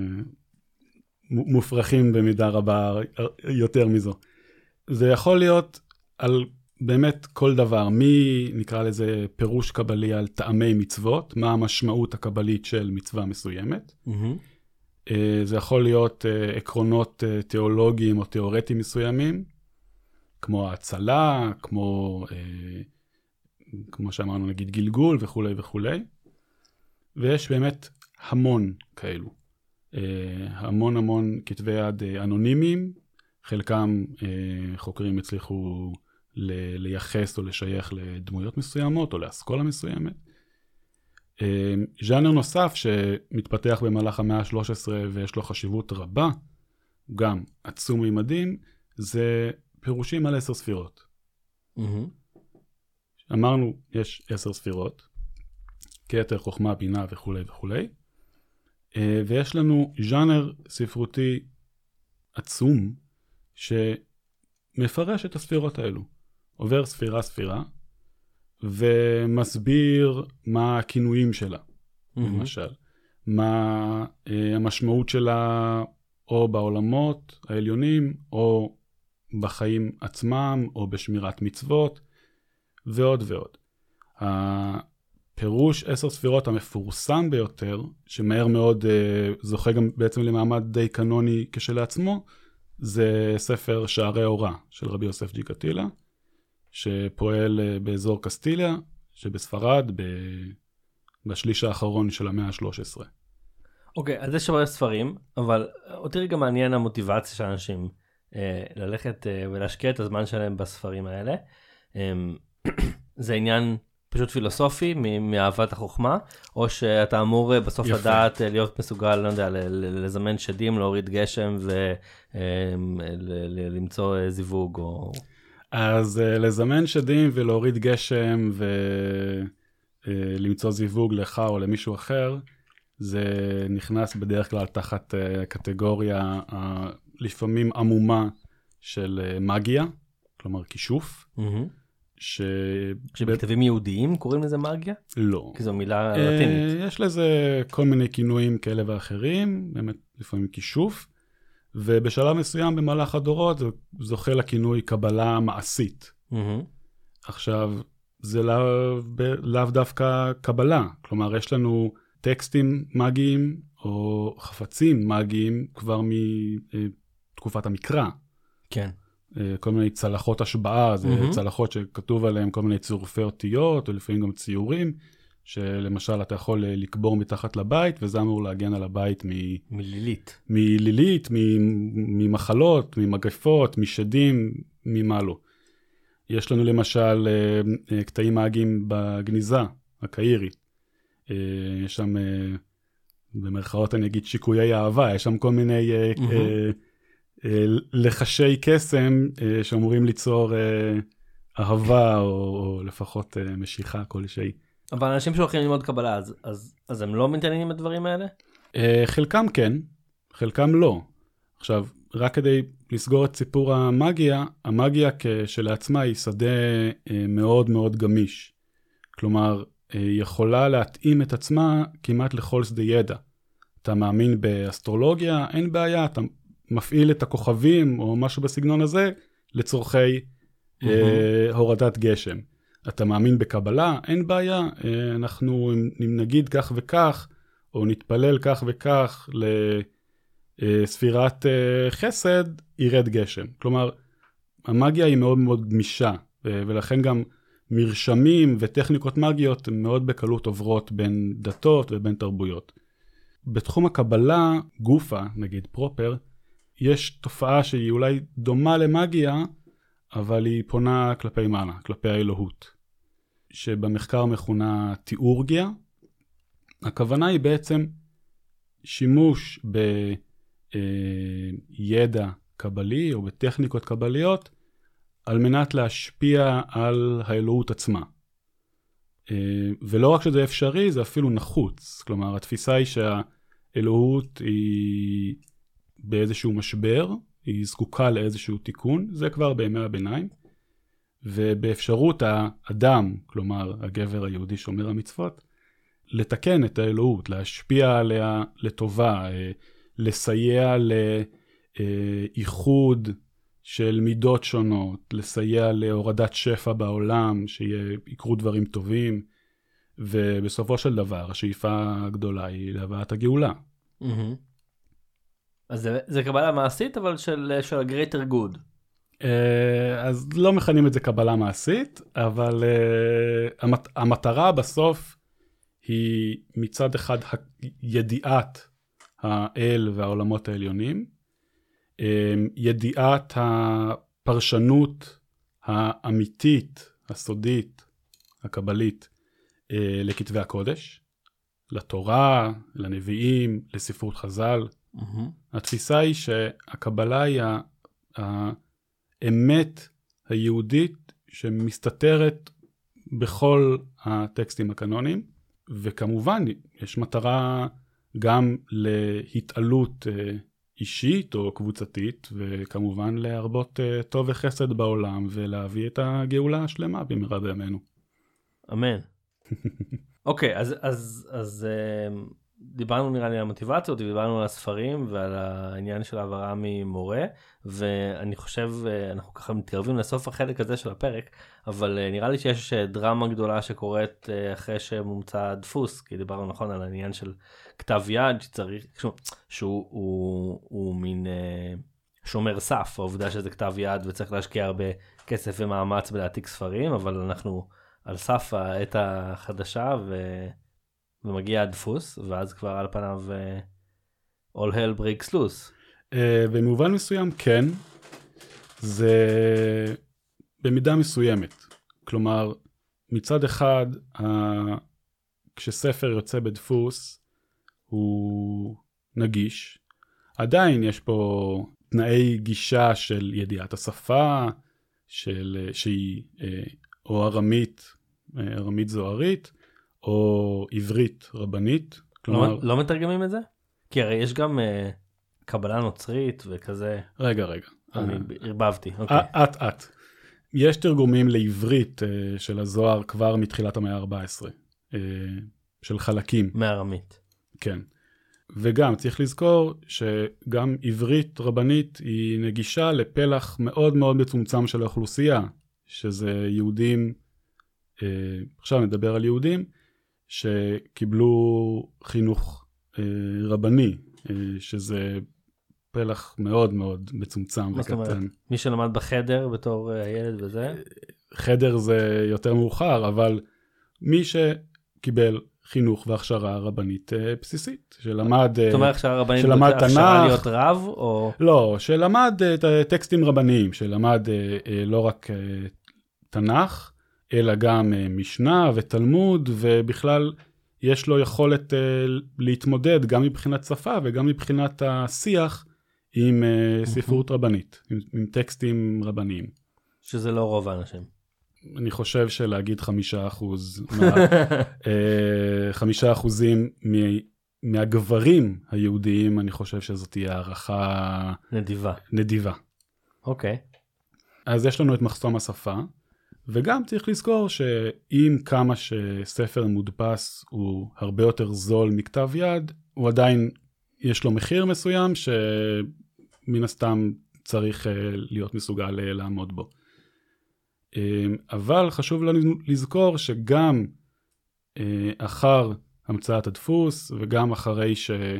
מופרכים במידה רבה יותר מזו. זה יכול להיות על באמת כל דבר, נקרא לזה פירוש קבלי על טעמי מצוות, מה המשמעות הקבלית של מצווה מסוימת. זה יכול להיות עקרונות תיאולוגיים או תיאורטיים מסוימים, כמו ההצלה, כמו שאמרנו נגיד גלגול וכו' וכו'. ויש באמת המון כאלו. המון כתבי יד אנונימיים, חלקם חוקרים הצליחו לייחס או לשייך לדמויות מסוימות או לאסכולה מסוימת. ז'אנר נוסף שמתפתח במהלך המאה ה-13 ויש לו חשיבות רבה, גם עצום ממדים, זה פירושים על 10 ספירות. אמרנו, יש 10 ספירות, כתר, חוכמה, בינה וכו' וכו'. ויש לנו ז'אנר ספרותי עצום שמפרש את הספירות האלו. עובר ספירה ומסביר מה הכינויים שלה, למשל. מה המשמעות שלה או בעולמות העליונים או בחיים עצמם או בשמירת מצוות ועוד ועוד. הפירוש 10 ספירות המפורסם ביותר, שמהר מאוד זוכה גם בעצם למעמד די קנוני כשלעצמו, זה ספר שערי אורה של רבי יוסף ג'י קטילה, שפועל באזור קסטיליה, שבספרד, בשליש האחרון של המאה ה-13. אוקיי, אז יש הרבה ספרים, אבל אותי רגע מעניין המוטיבציה של אנשים ללכת ולהשקיע את הזמן שלהם בספרים האלה. זה עניין פשוט פילוסופי מאהבת החוכמה, או שאתה אמור בסוף לדעת להיות מסוגל, לא יודע, לזמן שדים, להוריד גשם ולמצוא זיווג או... אז לזמן שדים ולהוריד גשם ולמצוא זיווג לך או למישהו אחר, זה נכנס בדרך כלל תחת קטגוריה לפעמים עמומה של מגיה. כלומר כישוף. שבכתבים יהודיים קוראים לזה מגיה? לא. כי זו מילה לטינית. יש לזה כל מיני כינויים כאלה ואחרים, באמת לפעמים כישוף, ובשלב מסוים במהלך הדורות זה זוכה לכינוי קבלה מעשית. עכשיו, זה לאו דווקא קבלה, כלומר יש לנו טקסטים מגיים או חפצים מגיים כבר מתקופת המקרא. כן. כל מיני צלחות השבעה, זה צלחות שכתוב עליהן כל מיני צירופי אותיות, או לפעמים גם ציורים, שלמשל אתה יכול לקבור מתחת לבית, וזה אמור להגן על הבית מלילית. מלילית, ממחלות, ממגפות, משדים, ממה לא. יש לנו למשל קטעים מאגיים בגניזה, הקהירית. יש שם, במרכאות אני אגיד, שיקויי אהבה, יש שם כל מיני לחשי קסם שאמורים ליצור אהבה, או לפחות משיכה כלשהי. אבל אנשים שהולכים ללמוד קבלה, אז הם לא מתעניינים בדברים האלה? חלקם כן, חלקם לא. עכשיו, רק כדי לסגור את סיפור המאגיה, המאגיה כשלעצמה היא שדה מאוד מאוד גמיש. כלומר, יכולה להתאים את עצמה כמעט לכל שדה ידע. אתה מאמין באסטרולוגיה, אין בעיה, אתה מפעיל את הכוכבים או משהו בסגנון הזה לצורכי הורדת גשם. אתה מאמין בקבלה, אין בעיה, אנחנו אם נגיד כך וכך, או נתפלל כך וכך לספירת חסד, ירד גשם. כלומר, המאגיה היא מאוד מאוד גמישה, ולכן גם מרשמים וטכניקות מאגיות מאוד בקלות עוברות בין דתות ובין תרבויות. בתחום הקבלה, גופה, נגיד פרופר, יש תופעה שהיא אולי דומה למאגיה, אבל היא פונה כלפי מעלה, כלפי האלוהות, שבמחקר מכונה תיאורגיה. הכוונה היא בעצם שימוש בידע קבלי או בטכניקות קבליות, על מנת להשפיע על האלוהות עצמה. ולא רק שזה אפשרי, זה אפילו נחוץ. כלומר, התפיסה היא שהאלוהות היא באיזשהו משבר, היא זקוקה לאיזשהו תיקון, זה כבר בימי הביניים, ובאפשרות האדם, כלומר הגבר היהודי שומר המצוות, לתקן את האלוהות, להשפיע עליה לטובה, לסייע לאיחוד של מידות שונות, לסייע להורדת שפע בעולם, שיקרו דברים טובים, ובסופו של דבר השאיפה הגדולה היא להבאת הגאולה. אז זה קבלה מעשית, אבל של ה-greater good. אז לא מכנים את זה קבלה מעשית, אבל המטרה בסוף היא מצד אחד ידיעת האל והעולמות העליונים, ידיעת הפרשנות האמיתית, הסודית, הקבלית, לכתבי הקודש, לתורה, לנביאים, לספרות חז"ל. התפיסה היא שהקבלה היא האמת היהודית שמסתתרת בכל הטקסטים הקנונים, וכמובן יש מטרה גם להתעלות אישית או קבוצתית, וכמובן להרבות טוב וחסד בעולם, ולהביא את הגאולה השלמה במהרה בימינו. אמן. אוקיי, אז דיברנו נראה לי על המוטיבציות, ודיברנו על הספרים ועל העניין של העברה ממורה, ואני חושב, אנחנו ככה מתקרבים לסוף החלק הזה של הפרק, אבל נראה לי שיש דרמה גדולה שקורית אחרי שמומצא דפוס, כי דיברנו נכון על העניין של כתב יד, שצריך, שהוא מין שומר סף, העובדה שזה כתב יד וצריך להשקיע הרבה כסף ומאמץ בלהעתיק ספרים, אבל אנחנו על סף העת החדשה ומגיע הדפוס, ואז כבר על פניו all hell breaks loose. במובן מסוים כן, זה במידה מסוימת. כלומר, מצד אחד, כשספר יוצא בדפוס, הוא נגיש. עדיין יש פה תנאי גישה של ידיעת השפה, שהיא או ארמית זוהרית, או עברית רבנית. כלומר, לא מתרגמים את זה? כי הרי יש גם קבלה נוצרית וכזה. רגע. אני הרבבתי, אוקיי. את. יש תרגומים לעברית של הזוהר כבר מתחילת המאה ה-14, של חלקים. מארמית. כן. וגם צריך לזכור שגם עברית רבנית היא נגישה לפלח מאוד מאוד מצומצם של האוכלוסייה, שזה יהודים, עכשיו נדבר על יהודים, שקיבלו חינוך רבני, שזה פלח מאוד מאוד מצומצם וקטן. מי שלמד בחדר בתור ילד וזה? חדר זה יותר מאוחר, אבל מי שקיבל חינוך והכשרה רבנית בסיסית, שלמד זאת אומרת הכשרה רבנית, הכשרה להיות רב או? לא, שלמד טקסטים רבניים, שלמד לא רק תנ"ך, אלא גם משנה ותלמוד, ובכלל יש לו יכולת להתמודד גם מבחינת שפה וגם מבחינת השיח עם ספרות רבנית, עם טקסטים רבניים. שזה לא רוב האנשים. אני חושב שלהגיד 5%, 5% מהגברים היהודיים, אני חושב שזאת תהיה הערכה נדיבה. אוקיי. אז יש לנו את מחסום השפה, וגם צריך לזכור שאם כמה שספר מודפס הוא הרבה יותר זול מכתב יד, הוא עדיין יש לו מחיר מסוים שמן הסתם צריך להיות מסוגל לעמוד בו. אבל חשוב לנו לזכור שגם אחר המצאת הדפוס וגם אחרי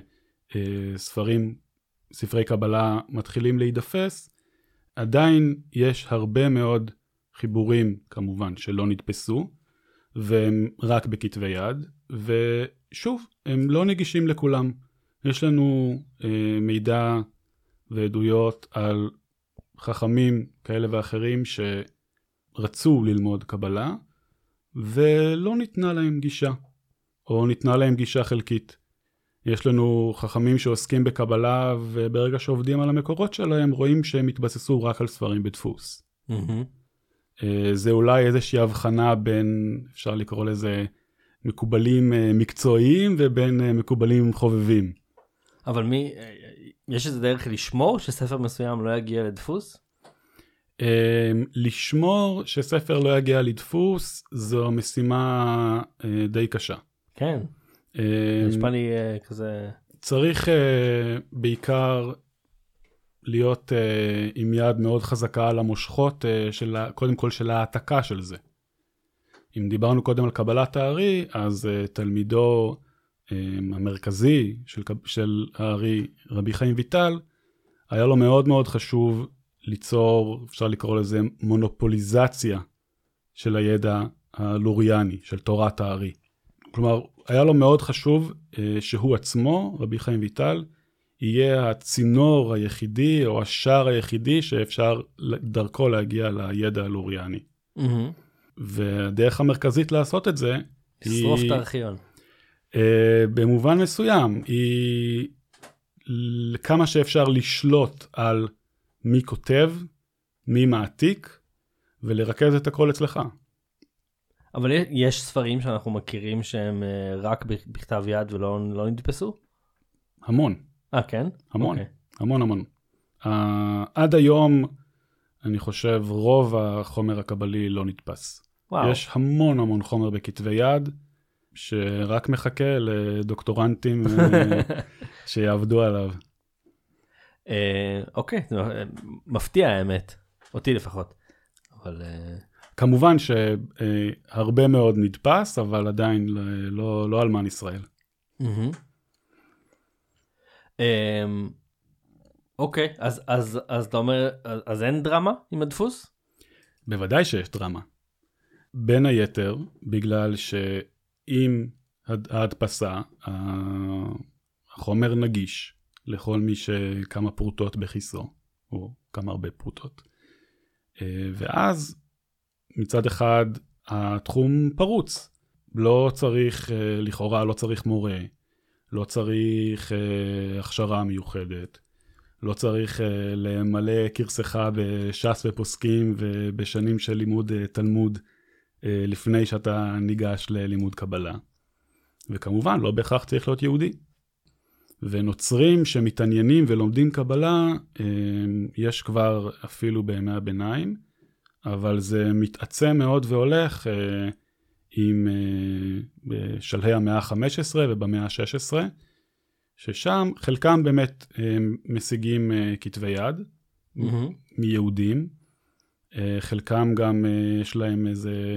ספרי קבלה מתחילים להידפס, עדיין יש הרבה מאוד חיבורים כמובן שלא נדפסו, והם רק בכתבי יד, ושוב, הם לא נגישים לכולם. יש לנו מידע ועדויות על חכמים כאלה ואחרים שרצו ללמוד קבלה, ולא ניתנה להם גישה, או ניתנה להם גישה חלקית. יש לנו חכמים שעוסקים בקבלה, וברגע שעובדים על המקורות שלהם, רואים שהם התבססו רק על ספרים בדפוס. זה אולי איזושהי הבחנה בין, אפשר לקרוא לזה, מקובלים מקצועיים, ובין מקובלים חובבים. אבל יש איזה דרך לשמור שספר מסוים לא יגיע לדפוס? לשמור שספר לא יגיע לדפוס, זו משימה די קשה. כן. נשמע לי כזה... צריך בעיקר להיות עם יד מאוד חזקה על המושכות, קודם כל של העתקה של זה. אם דיברנו קודם על קבלת הארי, אז תלמידו המרכזי של הארי, רבי חיים ויטל, היה לו מאוד מאוד חשוב ליצור, אפשר לקרוא לזה מונופוליזציה של הידע הלוריאני, של תורת הארי. כלומר, היה לו מאוד חשוב שהוא עצמו, רבי חיים ויטל, יהיה הצינור היחידי או השער היחידי שאפשר דרכו להגיע לידע הלוריאני. והדרך המרכזית לעשות את זה היא... לשרוף את הארכיון. במובן מסוים, היא כמה שאפשר לשלוט על מי כותב, מי מעתיק, ולרכז את הכל אצלך. אבל יש ספרים שאנחנו מכירים שהם רק בכתב יד ולא נדפסו? המון. כן? המון, המון. עד היום, אני חושב, רוב החומר הקבלי לא נדפס. וואו. יש המון חומר בכתבי יד, שרק מחכה לדוקטורנטים שיעבדו עליו. אוקיי, מפתיע האמת, אותי לפחות. אבל... כמובן שהרבה מאוד נדפס, אבל עדיין לא אלמן ישראל. אוקיי, אז אתה אומר, אז אין דרמה עם הדפוס? בוודאי שיש דרמה. בין היתר, בגלל שאם ההדפסה, החומר נגיש לכל מי שכמה פרוטות בכיסו, או כמה הרבה פרוטות. ואז מצד אחד התחום פרוץ. לא צריך, לכאורה לא צריך מורה, לא צריך הכשרה מיוחדת, לא צריך למלא קרסך בש"ס ופוסקים ובשנים של לימוד תלמוד לפני שאתה ניגש ללימוד קבלה. וכמובן לא בהכרח צריך להיות יהודי. ונוצרים שמתעניינים ולומדים קבלה, יש כבר אפילו בימי הביניים, אבל זה מתעצם מאוד והולך עם בשלהי המאה ה-15 ובמאה ה-16, ששם חלקם באמת משיגים כתבי יד מיהודים, חלקם גם יש להם איזה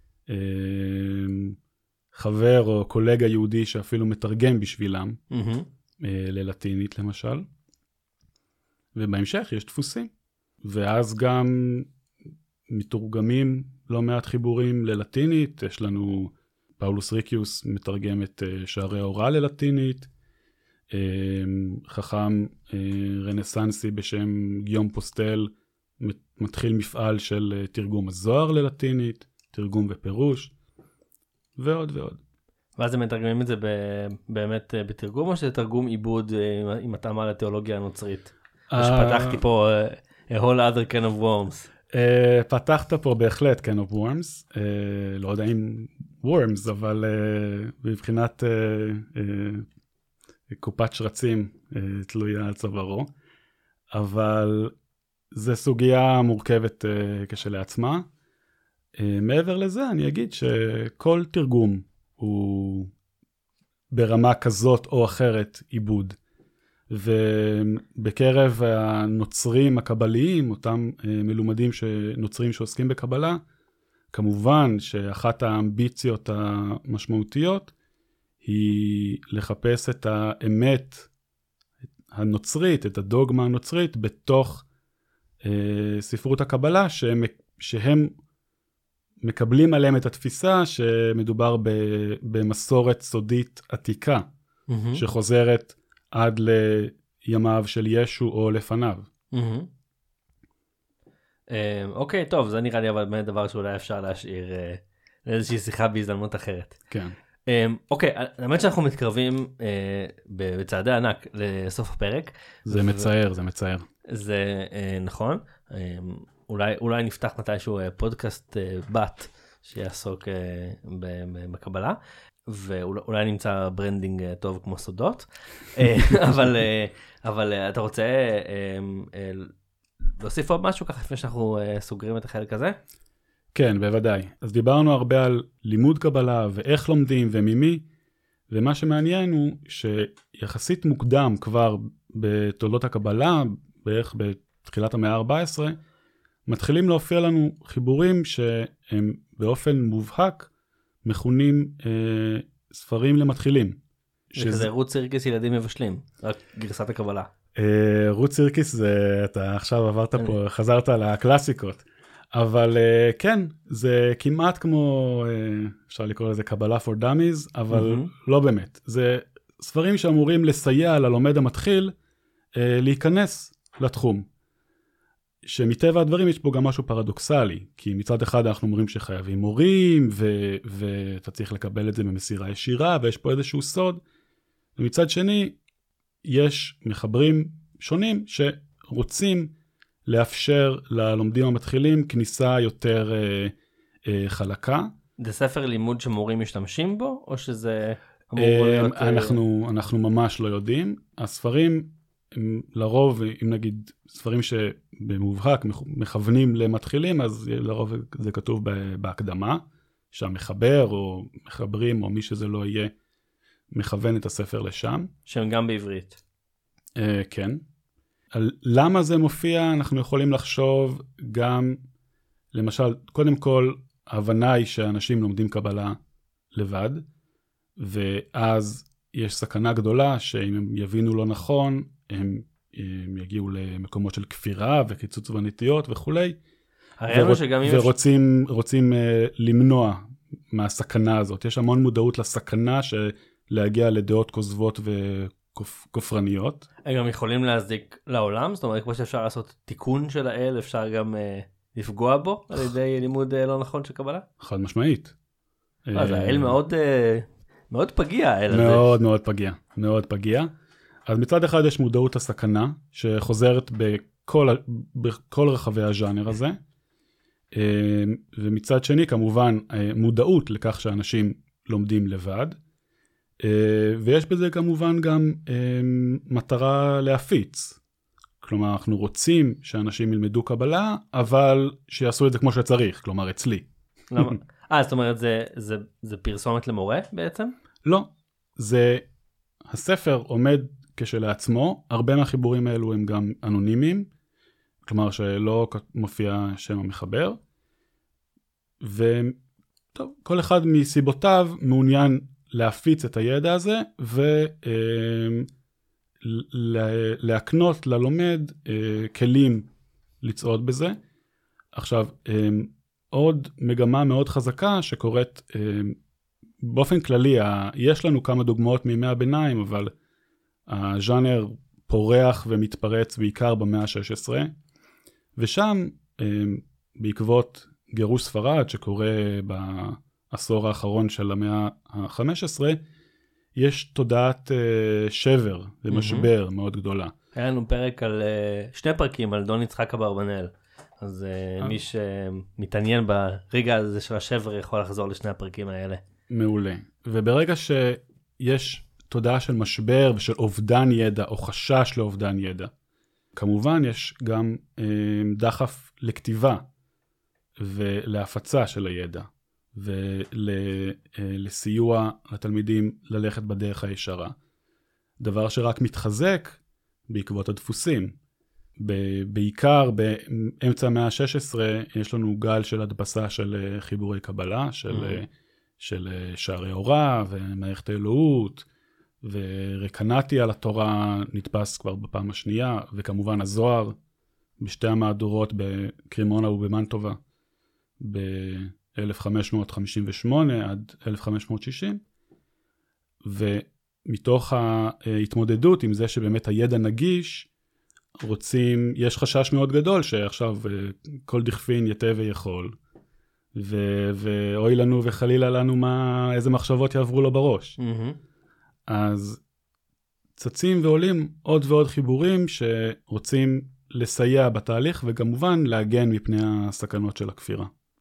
חבר או קולגה יהודי שאפילו מתרגם בשבילם, ללטינית למשל, ובהמשך יש דפוסים, ואז גם מתורגמים לא מעט חיבורים ללטינית, יש לנו פאולוס ריקיוס מתרגם את שערי ההוראה ללטינית, חכם רנסנסי בשם גיום פוסטל מתחיל מפעל של תרגום הזוהר ללטינית, תרגום ופירוש, ועוד ועוד. ואז הם מתרגמים את זה באמת בתרגום, או שזה תרגום עיבוד עם התאמה לתיאולוגיה הנוצרית? שפתחתי פה a whole other can of worms. פתחת פה בהחלט can of worms, לא יודע אם worms, אבל בבחינת קופת שרצים תלויה על צווארו, אבל זה סוגיה מורכבת כשלעצמה. מעבר לזה אני אגיד שכל תרגום הוא ברמה כזאת או אחרת עיבוד, ובקרב הנוצרים הקבליים, אותם מלומדים נוצרים שעוסקים בקבלה, כמובן שאחת האמביציות המשמעותיות היא לחפש את האמת הנוצרית, את הדוגמה הנוצרית, בתוך ספרות הקבלה, שהם מקבלים עליהם את התפיסה שמדובר במסורת סודית עתיקה, שחוזרת עד לימיו של ישו או לפניו. אוקיי, טוב, זה נראה לי אבל באמת דבר שאולי אפשר להשאיר לאיזושהי שיחה בהזדמנות אחרת. כן. אוקיי, האמת שאנחנו מתקרבים בצעדי ענק לסוף הפרק. זה מצער, זה מצער. זה נכון. אולי נפתח מתישהו פודקאסט בת שיעסוק בקבלה, ואולי נמצא ברנדינג טוב כמו סודות, אבל אתה רוצה להוסיף עוד משהו ככה לפני שאנחנו סוגרים את החלק הזה? כן, בוודאי. אז דיברנו הרבה על לימוד קבלה ואיך לומדים וממי, ומה שמעניין הוא שיחסית מוקדם כבר בתולדות הקבלה, בערך בתחילת המאה ה-14, מתחילים להופיע לנו חיבורים שהם באופן מובהק מכונים ספרים למתחילים. שזה רות סירקיס ילדים מבשלים, רק גרסת הקבלה. רות סירקיס זה, אתה עכשיו עברת פה, חזרת לקלאסיקות. אבל כן, זה כמעט כמו, אפשר לקרוא לזה קבלה for dummies, אבל לא באמת. זה ספרים שאמורים לסייע ללומד המתחיל להיכנס לתחום. שמטבע הדברים יש פה גם משהו פרדוקסלי, כי מצד אחד אנחנו אומרים שחייבים מורים, ואתה צריך לקבל את זה במסירה ישירה, ויש פה איזשהו סוד, ומצד שני, יש מחברים שונים שרוצים לאפשר ללומדים המתחילים כניסה יותר חלקה. זה ספר לימוד שמורים משתמשים בו, או שזה אנחנו ממש לא יודעים. הספרים לרוב, אם נגיד ספרים שבמובהק מכוונים למתחילים, אז לרוב זה כתוב בהקדמה, שהמחבר או מחברים או מי שזה לא יהיה, מכוון את הספר לשם. שהם גם בעברית. כן. על למה זה מופיע, אנחנו יכולים לחשוב גם, למשל, קודם כל, ההבנה היא שאנשים לומדים קבלה לבד, ואז יש סכנה גדולה שאם הם יבינו לא נכון, הם יגיעו למקומות של כפירה וקיצוץ בנטיות וכולי, ורוצים למנוע מהסכנה הזאת. יש המון מודעות לסכנה של להגיע לדעות כוזבות וכופרניות. הם גם יכולים להזדיק לעולם, זאת אומרת, כמו שאפשר לעשות תיקון של האל, אפשר גם לפגוע בו על ידי לימוד לא נכון של קבלה? חד משמעית. אז האל מאוד פגיע, האל הזה. מאוד מאוד פגיע, מאוד פגיע. אז מצד אחד יש מודעות לסכנה, שחוזרת בכל רחבי הז'אנר הזה, ומצד שני כמובן מודעות לכך שאנשים לומדים לבד, ויש בזה כמובן גם מטרה להפיץ. כלומר, אנחנו רוצים שאנשים ילמדו קבלה, אבל שיעשו את זה כמו שצריך, כלומר, אצלי. למה? זאת אומרת, זה פרסומת למורה בעצם? לא, הספר עומד כשלעצמו, הרבה מהחיבורים האלו הם גם אנונימיים, כלומר שלא מופיע שם המחבר, וטוב, כל אחד מסיבותיו מעוניין להפיץ את הידע הזה, ולהקנות ללומד כלים לצעוד בזה. עכשיו, עוד מגמה מאוד חזקה שקורית באופן כללי, יש לנו כמה דוגמאות מימי הביניים, אבל הז'אנר פורח ומתפרץ בעיקר במאה ה-16, ושם בעקבות גירוש ספרד שקורה בעשור האחרון של המאה ה-15, יש תודעת שבר ומשבר מאוד גדולה. היה לנו שני פרקים על דון יצחק אברבנאל, אז מי שמתעניין ברגע הזה של השבר יכול לחזור לשני הפרקים האלה. מעולה. וברגע שיש תודעה של משבר ושל אובדן ידע או חשש לאובדן ידע, כמובן יש גם דחף לכתיבה ולהפצה של הידע ולסיוע לתלמידים ללכת בדרך הישרה. דבר שרק מתחזק בעקבות הדפוסים. בעיקר באמצע המאה ה-16 יש לנו גל של הדפסה של חיבורי קבלה, של שערי אורה ומערכת האלוהות, ורקנתי על התורה נתפס כבר בפעם השנייה, וכמובן הזוהר בשתי המהדורות בקרימונה ובמנטובה ב-1558 עד 1560, ומתוך ההתמודדות עם זה שבאמת הידע נגיש, יש חשש מאוד גדול שעכשיו כל דכפין יתה ויכול, ואוי לנו וחלילה לנו איזה מחשבות יעברו לו בראש. אז צצים ועולים עוד ועוד חיבורים שרוצים לסייע בתהליך, וכמובן להגן מפני הסכנות של הכפירה.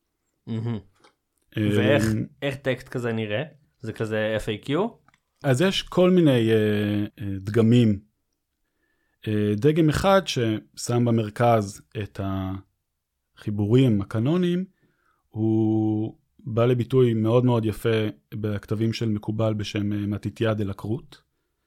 ואיך טקסט כזה נראה? זה כזה FAQ? אז יש כל מיני דגמים. דגם אחד ששם במרכז את החיבורים הקנוניים, הוא בא לביטוי מאוד מאוד יפה בכתבים של מקובל בשם מתתיה דלקרוט,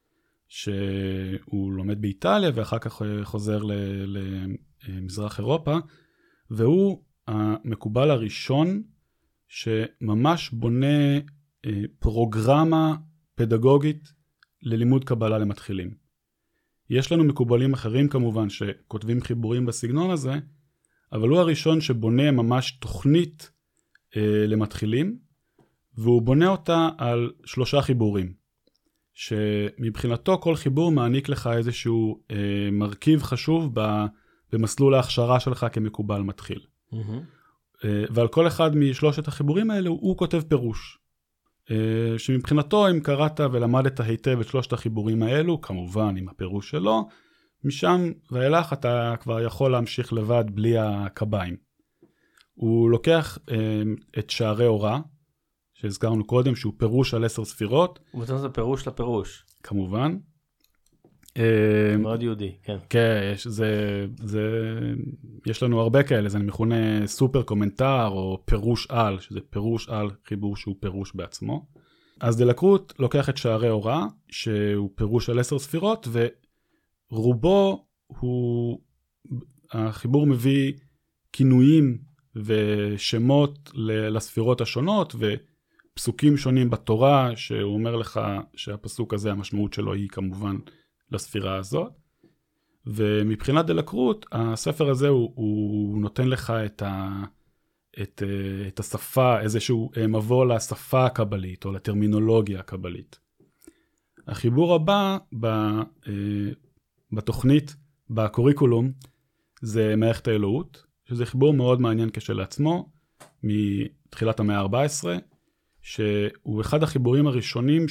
שהוא לומד באיטליה ואחר כך חוזר למזרח אירופה, והוא המקובל הראשון שממש בונה פרוגרמה פדגוגית ללימוד קבלה למתחילים. יש לנו מקובלים אחרים כמובן שכותבים חיבורים בסגנון הזה, אבל הוא הראשון שבונה ממש תוכנית למתחילים, והוא בונה אותה על 3 חיבורים, שמבחינתו כל חיבור מעניק לך איזשהו מרכיב חשוב במסלול ההכשרה שלך כמקובל מתחיל. ועל כל אחד משלושת החיבורים האלו הוא כותב פירוש, שמבחינתו אם קראת ולמדת היטב את 3 החיבורים האלו, כמובן עם הפירוש שלו, משם ואילך אתה כבר יכול להמשיך לבד בלי הקביים. הוא לוקח את שערי אורה, שהזכרנו קודם, שהוא פירוש על 10 ספירות. הוא נותן את פירוש לפירוש. כמובן. מאוד יהודי, כן. כן, יש לנו הרבה כאלה, זה מכונה סופר קומנטר, או פירוש על, שזה פירוש על חיבור שהוא פירוש בעצמו. אז דלקרוט לוקח את שערי אורה, שהוא פירוש על 10 ספירות, ורובו החיבור מביא כינויים ושמות לספירות השונות, ופסוקים שונים בתורה, שהוא אומר לך שהפסוק הזה, המשמעות שלו היא כמובן לספירה הזאת. ומבחינת דלקרוט, הספר הזה הוא נותן לך את השפה, איזשהו מבוא לשפה הקבלית, או לטרמינולוגיה הקבלית. החיבור הבא בתוכנית, בקוריקולום, זה מערכת האלוהות, שזה חיבור מאוד מעניין כשלעצמו, מתחילת המאה ה-14, שהוא אחד החיבורים הראשונים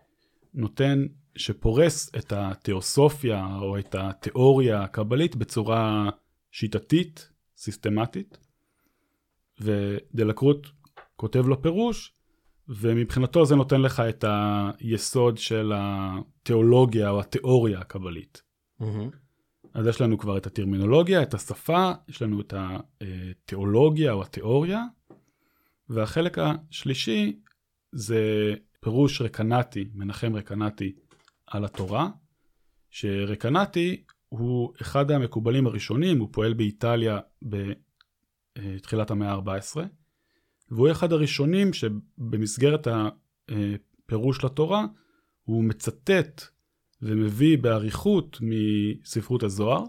שפורס את התיאוסופיה, או את התיאוריה הקבלית, בצורה שיטתית, סיסטמטית, ודלקרוט כותב לו פירוש, ומבחינתו זה נותן לך את היסוד של התיאולוגיה, או התיאוריה הקבלית. אז יש לנו כבר את הטרמינולוגיה, את השפה, יש לנו את התיאולוגיה או התיאוריה, והחלק השלישי זה פירוש רקנטי, מנחם רקנטי על התורה, שרקנטי הוא אחד המקובלים הראשונים, הוא פועל באיטליה בתחילת המאה ה-14, והוא אחד הראשונים שבמסגרת הפירוש לתורה, הוא מצטט ומביא בעריכות מספרות הזוהר,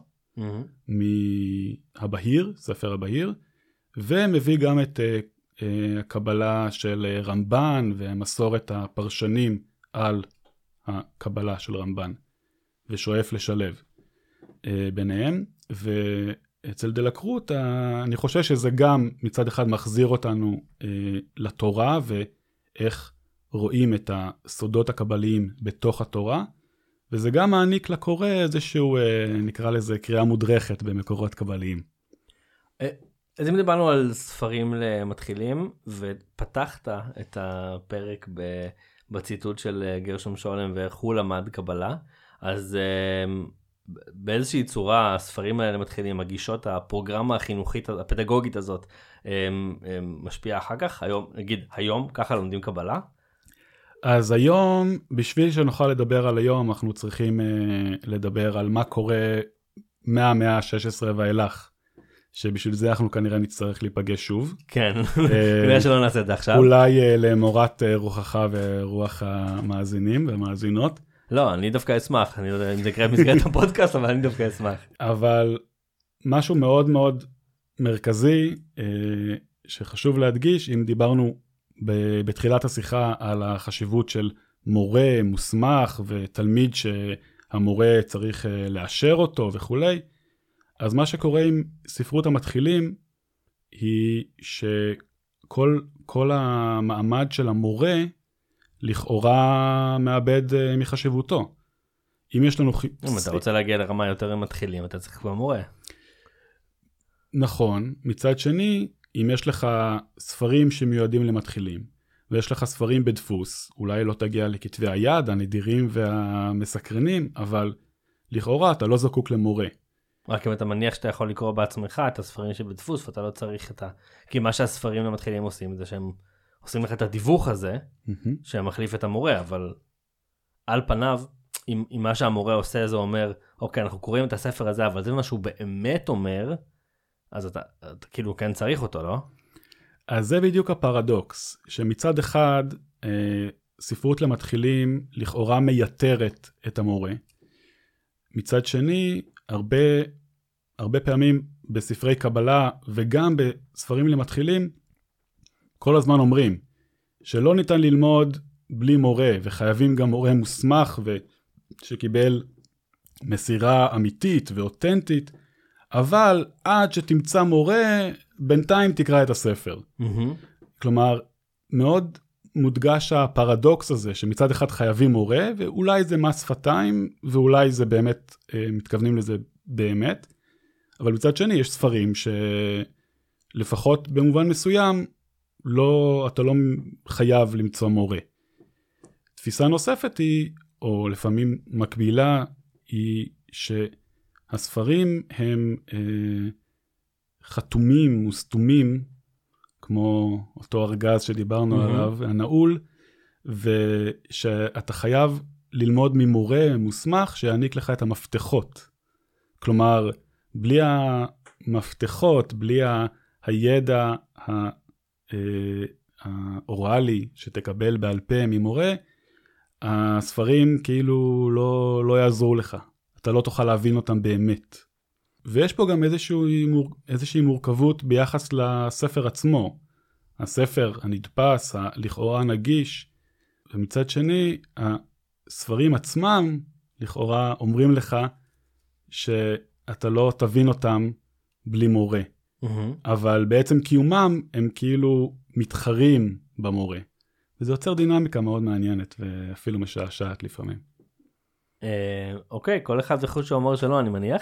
מהבהיר, ספר הבהיר, ומביא גם את הקבלה של רמב"ן ומסורת הפרשנים על הקבלה של רמב"ן, ושואף לשלב ביניהם. ואצל דלקרוט אני חושב שזה גם מצד אחד מחזיר אותנו לתורה, ואיך רואים את הסודות הקבליים בתוך התורה, וזה גם מעניק לקורא איזשהו, נקרא לזה, קריאה מודרכת במקורות קבליים. אז אם דיברנו על ספרים למתחילים, ופתחת את הפרק בציטוט של גרשום שולם ואיך הוא למד קבלה, אז באיזושהי צורה הספרים האלה מתחילים, הגישות, הפרוגרמה החינוכית, הפדגוגית הזאת, משפיעה אחר כך? היום ככה לומדים קבלה? אז היום, בשביל שנוכל לדבר על היום, אנחנו צריכים לדבר על מה קורה מהמאה ה-16 ואילך, שבשביל זה אנחנו כנראה נצטרך להיפגש שוב. כן, כנראה שלא נעשה את זה עכשיו. אולי למורת רוחך ורוח המאזינים והמאזינות. לא, אני דווקא אשמח, אני לא יודע אם זה יקרה במסגרת הפודקאסט, אבל אני דווקא אשמח. אבל משהו מאוד מאוד מרכזי, שחשוב להדגיש, אם דיברנו בתחילת השיחה על החשיבות של מורה מוסמך ותלמיד שהמורה צריך לאשר אותו וכולי, אז מה שקורה עם ספרות המתחילים היא שכל המעמד של המורה לכאורה מאבד מחשיבותו. אם יש לנו... אם אתה רוצה להגיע לרמה יותר מתחילים, אתה צריך כבר מורה. נכון. מצד שני, אם יש לך ספרים שמיועדים למתחילים, ויש לך ספרים בדפוס, אולי לא תגיע לכתבי היד, הנדירים והמסקרנים, אבל לכאורה אתה לא זקוק למורה. רק אם אתה מניח שאתה יכול לקרוא בעצמך את הספרים שבדפוס, ואתה לא צריך את כי מה שהספרים למתחילים עושים, זה שהם עושים לך את הדיווח הזה, שמחליף את המורה, אבל על פניו, אם מה שהמורה עושה זה אומר, אוקיי, אנחנו קוראים את הספר הזה, אבל זה מה שהוא באמת אומר, אז אתה כאילו כן צריך אותו, לא? אז זה בדיוק הפרדוקס, שמצד אחד, ספרות למתחילים לכאורה מייתרת את המורה. מצד שני, הרבה פעמים בספרי קבלה וגם בספרים למתחילים, כל הזמן אומרים שלא ניתן ללמוד בלי מורה, וחייבים גם מורה מוסמך שקיבל מסירה אמיתית ואותנטית, אבל עד שתמצא מורה, בינתיים תקרא את הספר. כלומר, מאוד מודגש הפרדוקס הזה, שמצד אחד חייבים מורה, ואולי זה מס שפתיים, ואולי זה באמת, מתכוונים לזה באמת, אבל מצד שני יש ספרים שלפחות במובן מסוים, אתה לא חייב למצוא מורה. תפיסה נוספת היא, או לפעמים מקבילה, היא שהספרים הם חתומים וסתומים, כמו אותו ארגז שדיברנו עליו, הנעול, ושאתה חייב ללמוד ממורה מוסמך שיעניק לך את המפתחות. כלומר, בלי המפתחות, בלי הידע האוראלי שתקבל בעל פה ממורה, הספרים כאילו לא יעזרו לך. אתה לא תוכל להבין אותם באמת. ויש פה גם איזושהי מורכבות ביחס לספר עצמו. הספר הנדפס, לכאורה נגיש, ומצד שני, הספרים עצמם לכאורה אומרים לך שאתה לא תבין אותם בלי מורה. אבל בעצם קיומם הם כאילו מתחרים במורה. וזה יוצר דינמיקה מאוד מעניינת ואפילו משעשעת לפעמים. אוקיי, כל אחד זכות שאומר שלא, אני מניח.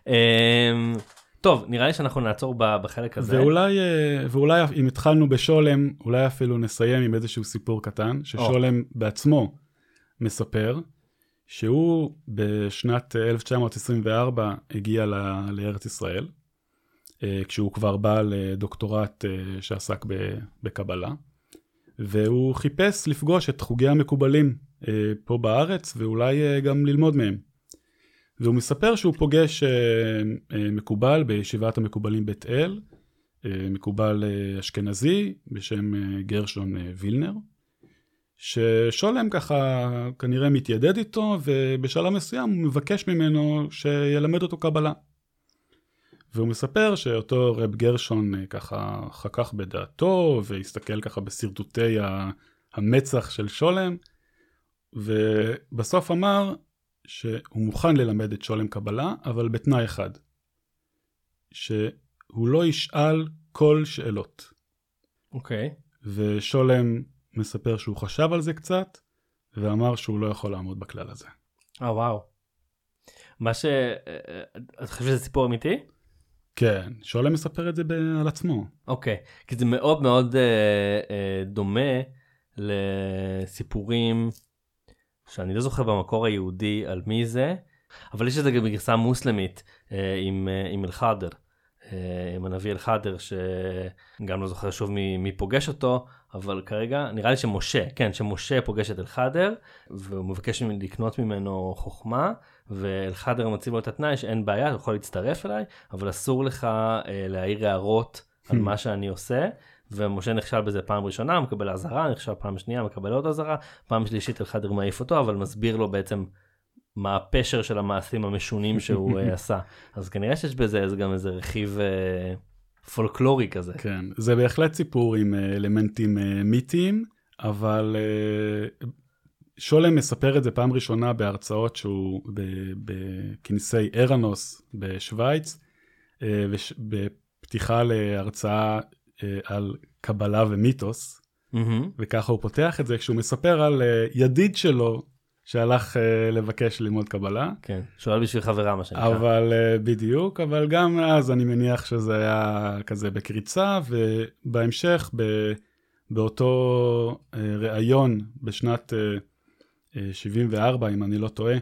טוב, נראה לי שאנחנו נעצור בחלק הזה. ואולי אם התחלנו בשולם, אולי אפילו נסיים עם איזשהו סיפור קטן, ששולם בעצמו מספר, שהוא בשנת 1924 הגיע לארץ ישראל, כשהוא כבר בא לדוקטורט שעסק בקבלה, והוא חיפש לפגוש את חוגי המקובלים פה בארץ, ואולי גם ללמוד מהם. והוא מספר שהוא פוגש מקובל בישיבת המקובלים בית אל, מקובל אשכנזי בשם גרשון וילנר, ששולם ככה כנראה מתיידד איתו, ובשלב מסוים הוא מבקש ממנו שילמד אותו קבלה. והוא מספר שאותו רב גרשון ככה חכך בדעתו, והסתכל ככה בסרטוטי המצח של שולם, ובסוף אמר שהוא מוכן ללמד את שולם קבלה, אבל בתנאי אחד, שהוא לא ישאל כל שאלות. אוקיי. ושולם מספר שהוא חשב על זה קצת, ואמר שהוא לא יכול לעמוד בכלל הזה. וואו. אתה חושב שזה סיפור אמיתי? כן, שולם מספר את זה על עצמו. אוקיי, כי זה מאוד מאוד דומה לסיפורים שאני לא זוכר במקור היהודי על מי זה, אבל יש את זה גם בגרסה מוסלמית עם אל-חאדר, עם הנביא אל-חאדר, שגם לא זוכר שוב מי פוגש אותו, אבל כרגע נראה לי שמשה פוגש את אל-חאדר, והוא מבקש לקנות ממנו חוכמה, ואל-חאדר מציב לו את התנאי שאין בעיה, הוא יכול להצטרף אליי, אבל אסור לך להעיר הערות על מה שאני עושה, ומשה נכשל בזה פעם ראשונה, מקבל עזרה, נכשל פעם שנייה, מקבל עוד עזרה, פעם שלישית אל-חאדר מעיף אותו, אבל מסביר לו בעצם מה הפשר של המעשים המשונים שהוא עשה. אז כנראה שיש בזה גם איזה רכיב פולקלורי כזה. כן, זה בהחלט סיפור עם אלמנטים מיתיים, אבל שולם מספר את זה פעם ראשונה בהרצאות שהוא בכנסי ארנוס בשוויץ, בפתיחה להרצאה על קבלה ומיתוס, וככה הוא פותח את זה כשהוא מספר על ידיד שלו שהלך לבקש ללמוד קבלה. כן, שואל בשביל חברה מה שנקרא. אבל בדיוק, אבל גם אז אני מניח שזה היה כזה בקריצה, ובהמשך באותו ראיון בשנת 74, אם אני לא טועה,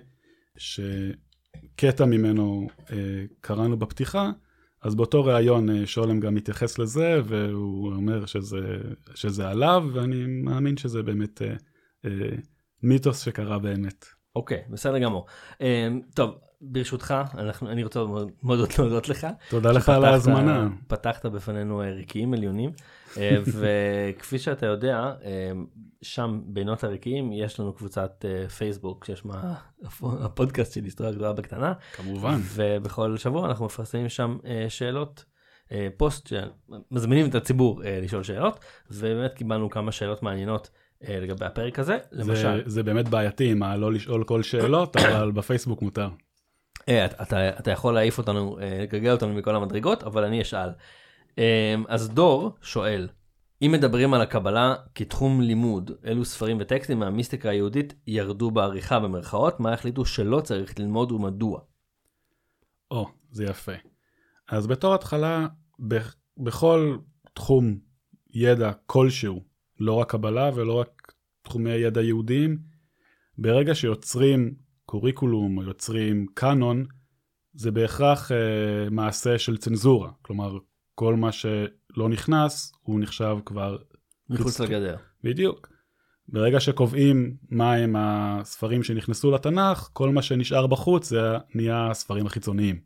שקטע ממנו קראנו בפתיחה, אז באותו ראיון שולם גם מתייחס לזה, והוא אומר שזה עליו, ואני מאמין שזה באמת מיתוס שקרה באמת. אוקיי, בסדר גמור. טוב, ברשותך, אני רוצה מאוד להודות לך. תודה לך על ההזמנה. פתחת בפנינו רקיעים עליונים, וכפי שאתה יודע, שם בינות הרקיעים יש לנו קבוצת פייסבוק, שיש הפודקאסט של היסטוריה גדולה בקטנה. כמובן. ובכל שבוע אנחנו מפרסמים שם שאלות, פוסט שמזמינים את הציבור לשאול שאלות, ובאמת קיבלנו כמה שאלות מעניינות לגבי הפרק הזה, למשל. זה באמת בעייתי, מה לא לשאול כל שאלות, אבל בפייסבוק מותר. אתה יכול להעיף אותנו, לגגל אותנו מכל המדרגות, אבל אני אשאל. אז דור שואל, אם מדברים על הקבלה כתחום לימוד, אילו ספרים וטקסטים מהמיסטיקה היהודית ירדו בעריכה במרכאות, מה החליטו שלא צריך ללמוד ומדוע? זה יפה. אז בתור התחלה, בכל תחום ידע כלשהו, לא רק קבלה ולא רק תחומי ידע יהודיים, ברגע שיוצרים קוריקולום או יוצרים קאנון, זה בהכרח מעשה של צנזורה. כלומר, כל מה שלא נכנס, הוא נחשב כבר מחוץ לגדר. בדיוק. ברגע שקובעים מה הם הספרים שנכנסו לתנ"ך, כל מה שנשאר בחוץ זה נהיה הספרים החיצוניים.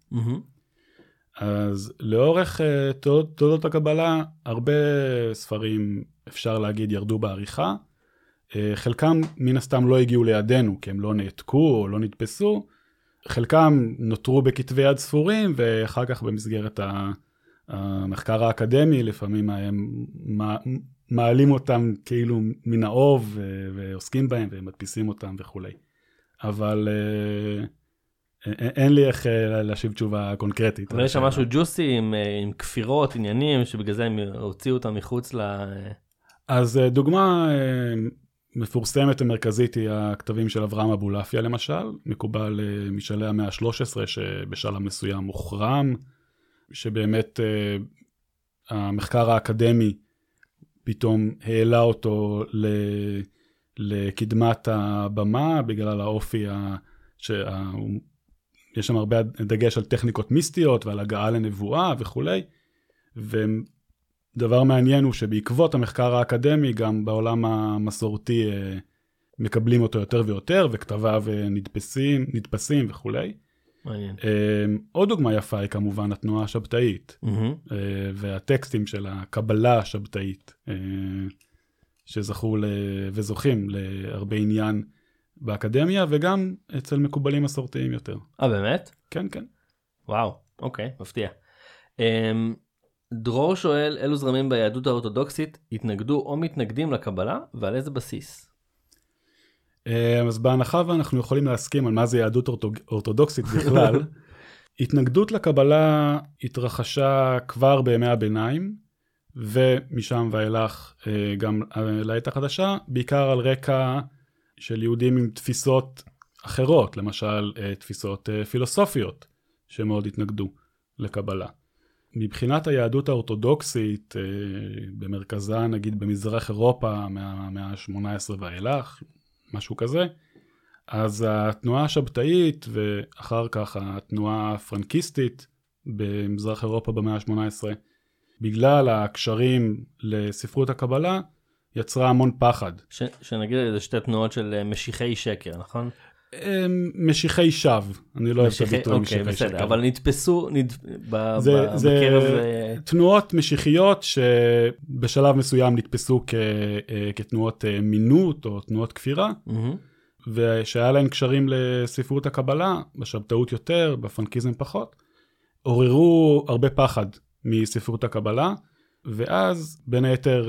אז לאורך תולדות הקבלה, הרבה ספרים אפשר להגיד ירדו בעריכה, חלקם מן הסתם לא הגיעו לידינו, כי הם לא נעתקו או לא נתפסו, חלקם נותרו בכתבי יד ספורים, ואחר כך במסגרת המחקר האקדמי, לפעמים הם מעלים אותם כאילו מן האוב, ועוסקים בהם, ומדפיסים אותם וכו'. אבל אין לי איך להשיב תשובה קונקרטית. אבל יש שם משהו ג'וסי עם כפירות, עניינים, שבגלל זה הם הוציאו אותם מחוץ אז דוגמה מפורסמת ומרכזית היא הכתבים של אברהם אבולעפיה למשל, מקובל משלהי המאה ה-13 שבשלב מסוים מוחרם, שבאמת המחקר האקדמי פתאום העלה אותו לקדמת הבמה בגלל האופי יש שם הרבה דגש על טכניקות מיסטיות ועל הגעה לנבואה וכולי, ודבר מעניין הוא שבעקבות המחקר האקדמי, גם בעולם המסורתי מקבלים אותו יותר ויותר, וכתביו נדפסים וכולי. מעניין. עוד דוגמה יפה היא כמובן התנועה השבתאית, והטקסטים של הקבלה השבתאית, שזכו וזוכים להרבה עניין באקדמיה, וגם אצל מקובלים מסורתיים יותר. באמת? כן, כן. וואו, אוקיי, מפתיע. דרור שואל, אילו זרמים ביהדות האורתודוקסית התנגדו או מתנגדים לקבלה, ועל איזה בסיס? אז בהנחה ואנחנו יכולים להסכים על מה זה יהדות אורתודוקסית בכלל, התנגדות לקבלה התרחשה כבר בימי הביניים, ומשם ואילך גם לעת החדשה, בעיקר על רקע של יהודים עם תפיסות אחרות, למשל תפיסות פילוסופיות, שמאוד התנגדו לקבלה. מבחינת היהדות האורתודוקסית, במרכזה נגיד במזרח אירופה, מהמאה ה-18 ואילך, משהו כזה, אז התנועה השבתאית ואחר כך התנועה הפרנקיסטית במזרח אירופה במאה ה-18, בגלל הקשרים לספרות הקבלה, יצרה המון פחד. שנגיד זה שתי תנועות של משיחי שקר, נכון? משיחי שווא, אני לא אוהב את הביטוי משיחי בסדר, שקר. אבל נתפסו זה בקרב... תנועות משיחיות שבשלב מסוים נתפסו כתנועות מינות או תנועות כפירה, ושהיה להן קשרים לספרות הקבלה, בשבתאות יותר, בפרנקיזם פחות, עוררו הרבה פחד מספרות הקבלה, ואז בין היתר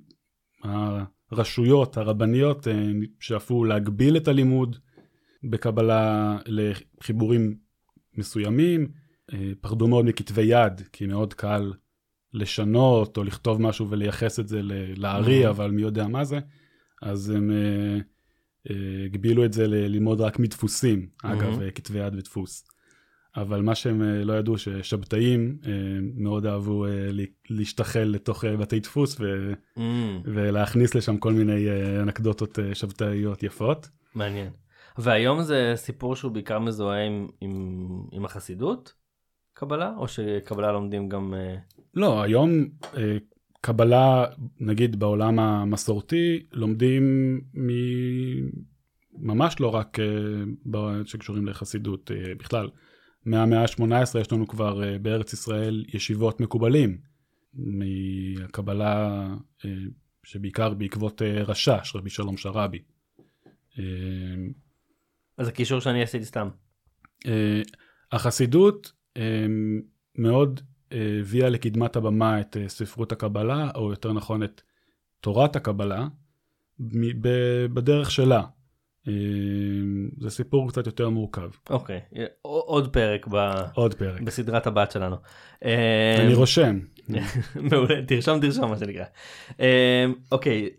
הרשויות, הרבניות, שאפו להגביל את הלימוד בקבלה לחיבורים מסוימים, פחדו מאוד מכתבי יד, כי מאוד קל לשנות או לכתוב משהו ולייחס את זה לארי, אבל מי יודע מה זה, אז הם הגבילו את זה ללמוד רק מדפוסים, אגב, כתבי יד ודפוס. אבל מה שהם לא ידעו ששבתאים מאוד אהבו להשתחל לתוך בתי דפוס ולהכניס לשם כל מיני אנקדוטות שבתאיות יפות. מעניין. והיום זה סיפור שהוא בעיקר מזוהה עם החסידות, קבלה? או שקבלה לומדים גם... לא, היום קבלה, נגיד בעולם המסורתי, לומדים ממש לא רק שקשורים לחסידות בכלל. מהמאה ה-18 יש לנו כבר בארץ ישראל ישיבות מקובלים, מהקבלה שבעיקר בעקבות רשש, רבי שלום שרבי. אז הקישור שאני עשיתי סתם. החסידות מאוד הביאה לקדמת הבמה את ספרות הקבלה, או יותר נכון את תורת הקבלה, בדרך שלה. זה סיפור קצת יותר מורכב. אוקיי, עוד פרק בסדרת הבת שלנו. אני רושם. מעולה, תרשום מה שנקרא. אוקיי,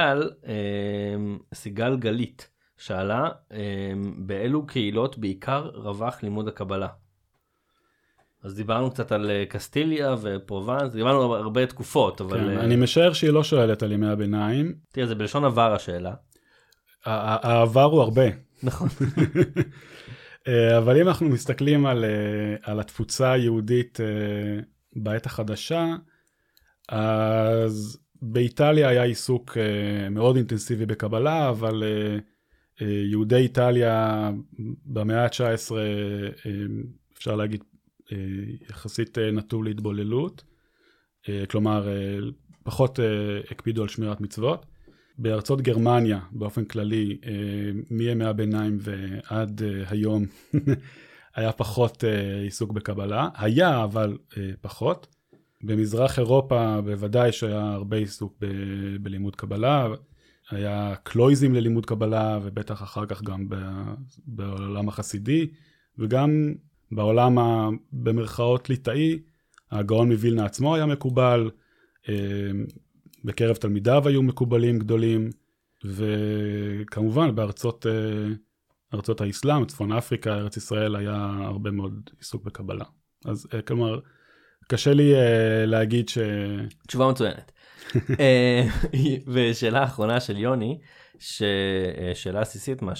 סיגל גלית שאלה, באילו קהילות בעיקר רווח לימוד הקבלה? אז דיברנו קצת על קסטיליה ופרובנס, דיברנו הרבה תקופות, אבל... כן, אני משער שהיא לא שואלת על ימי הביניים. תראה, זה בלשון עבר השאלה. העבר הוא הרבה. נכון. אבל אם אנחנו מסתכלים על התפוצה היהודית בעת החדשה, אז באיטליה היה עיסוק מאוד אינטנסיבי בקבלה, אבל יהודי איטליה במאה ה-19, אפשר להגיד, יחסית נטו להתבוללות, כלומר פחות הקפידו על שמירת מצוות. בארצות גרמניה באופן כללי, מימי הביניים ועד היום, היה פחות עיסוק בקבלה, היה אבל פחות. במזרח אירופה בוודאי שהיה הרבה עיסוק בלימוד קבלה, היה קלויזים ללימוד קבלה, ובטח אחר כך גם בעולם החסידי, וגם בעולם במרכאות ליטאי, הגאון מווילנה עצמו היה מקובל, בקרב תלמידיו היו מקובלים גדולים, וכמובן בארצות האסלאם, צפון אפריקה, ארץ ישראל, היה הרבה מאוד עיסוק בקבלה. אז כלומר, קשה לי להגיד תשובה מצוינת. ושאלה האחרונה של יוני, שאלה עסיסית משהו.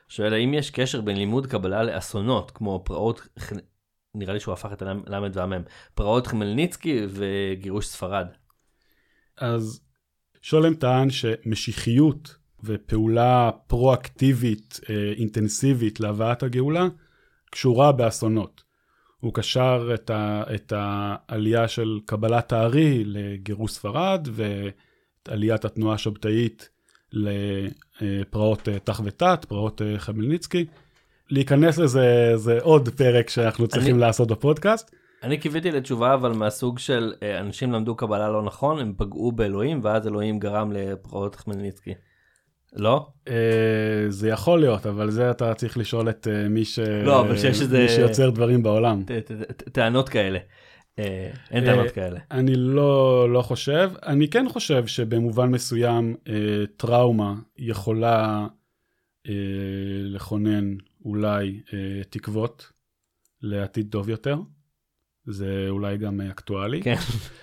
שואל, האם יש קשר בין לימוד קבלה לאסונות, כמו פרעות, נראה לי שהוא הפך את הלמד והמם, פרעות חמלניצקי וגירוש ספרד? אז שולם טען שמשיחיות ופעולה פרואקטיבית, אינטנסיבית להבאת הגאולה, קשורה באסונות. הוא קשר את העלייה של קבלת הארי לגירוש ספרד, ואת עליית התנועה השבתאית לפרעות תח ותת, פרעות חמלניצקי. להיכנס לזה זה עוד פרק שאנחנו צריכים לעשות בפודקאסט. אני קיוויתי לתשובה, אבל מהסוג של אנשים למדו קבלה לא נכון, הם פגעו באלוהים, ואז אלוהים גרם לפרעות חמלניצקי. לא? זה יכול להיות, אבל זה אתה צריך לשאול את מי שיוצר דברים בעולם. טענות כאלה. אין טענות כאלה. אני לא חושב. אני כן חושב שבמובן מסוים טראומה יכולה לכונן אולי תקוות לעתיד טוב יותר. זה אולי גם אקטואלי. כן.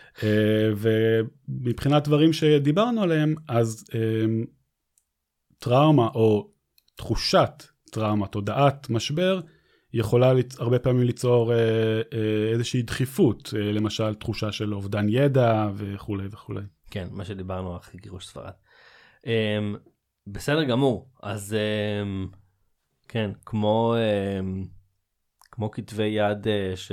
ומבחינת דברים שדיברנו עליהם, אז טראומה או תחושת טראומה, תודעת משבר, יכולה הרבה פעמים ליצור איזושהי דחיפות, למשל תחושה של אובדן ידע וכו' וכו'. כן, מה שדיברנו אחרי גירוש ספרד. בסדר גמור, אז כן, כמו כתבי יד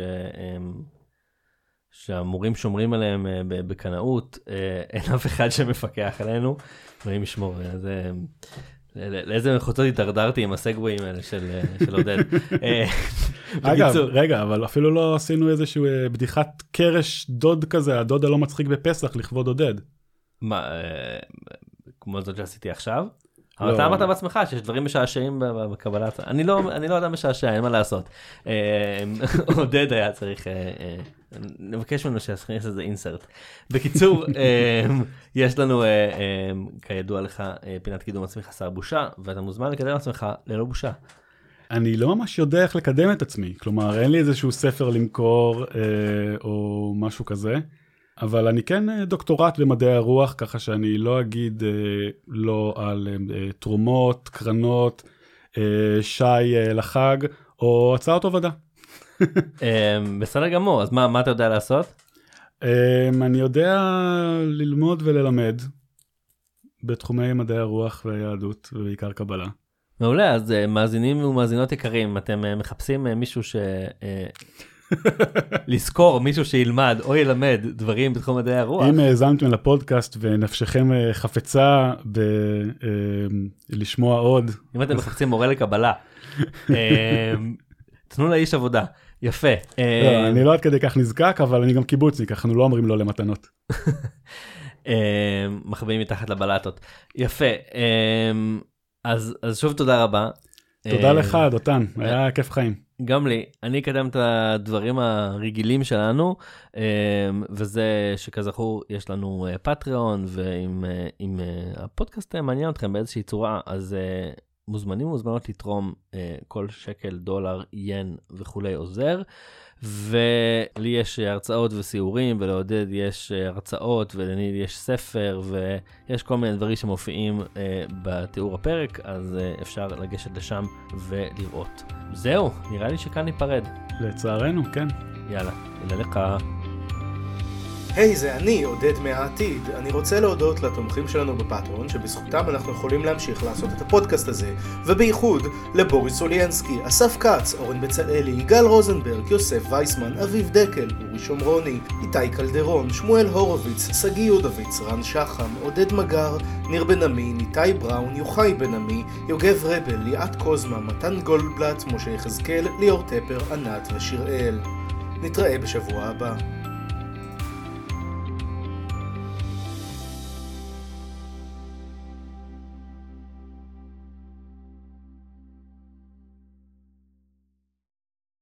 שהמורים שומרים עליהם בקנאות, אין אף אחד שמפקח עלינו, ואם ישמור, לאיזה מחוצות התדרדרתי עם הסגוויים האלה של עודד. אגב, רגע, אבל אפילו לא עשינו איזושהי בדיחת קרש דוד כזה, הדוד הלא מצחיק בפסח לכבוד עודד. מה, כמו זאת שעשיתי עכשיו? אבל אתה אמרת בעצמך שיש דברים משעשעים בקבלת, אני לא אדם משעשע, אין מה לעשות. עודד היה צריך, נבקש ממנו שיעשה איזה אינסרט. בקיצור, יש לנו, כידוע לך, פינת קידום עצמי חסר בושה, ואתה מוזמן לקדם עצמך ללא בושה. אני לא ממש יודע איך לקדם את עצמי, כלומר אין לי איזשהו ספר למכור או משהו כזה. אבל אני כן דוקטורט במדעי הרוח, ככה שאני לא אגיד לא על תרומות, קרנות, שי לחג, או הצעות עובדה. בסדר גמור, אז מה אתה יודע לעשות? אני יודע ללמוד וללמד בתחומי מדעי הרוח והיהדות, ובעיקר קבלה. מעולה, אז מאזינים ומאזינות יקרים, אתם מחפשים מישהו לזכור מישהו שילמד או ילמד דברים בתחום מדעי הרוח. אם האזנתם לפודקאסט ונפשכם חפצה לשמוע עוד. אם אתם מחפשים מורה לקבלה, תנו לאיש עבודה. יפה. אני לא עד כדי כך נזקק, אבל אני גם קיבוצניק, אנחנו לא אומרים לו למתנות. מחבאים מתחת לבלטות. יפה. אז שוב תודה רבה. תודה לך, דותן, היה כיף חיים. גם לי, אני אקדם את הדברים הרגילים שלנו, וזה שכזכור יש לנו פטריון, ואם הפודקאסט מעניין אתכם באיזושהי צורה, אז מוזמנים ומוזמנות לתרום כל שקל, דולר, ין וכולי עוזר, ולי יש הרצאות וסיורים, ולעודד יש הרצאות, ולניל יש ספר, ויש כל מיני דברים שמופיעים בתיאור הפרק, אז אפשר לגשת לשם ולראות. זהו, נראה לי שכאן ניפרד. לצערנו, כן. יאללה, לך. היי, זה אני, עודד מהעתיד. אני רוצה להודות לתומכים שלנו בפטרון, שבזכותם אנחנו יכולים להמשיך לעשות את הפודקאסט הזה, ובייחוד לבוריס סוליינסקי, אסף קץ, אורן בצלאלי, יגאל רוזנברג, יוסף וייסמן, אביב דקל, אורי שומרוני, איתי קלדרון, שמואל הורוביץ, סגי יודוביץ, רן שחם, עודד מגר, ניר בן עמי, ניתי בראון, יוחאי בן עמי, יוגב רבל, ליאת קוזמה, מתן גולדבלט, משה יחזקאל, ליאור טפר, ענת ושיראל. נתראה בשבוע הבא.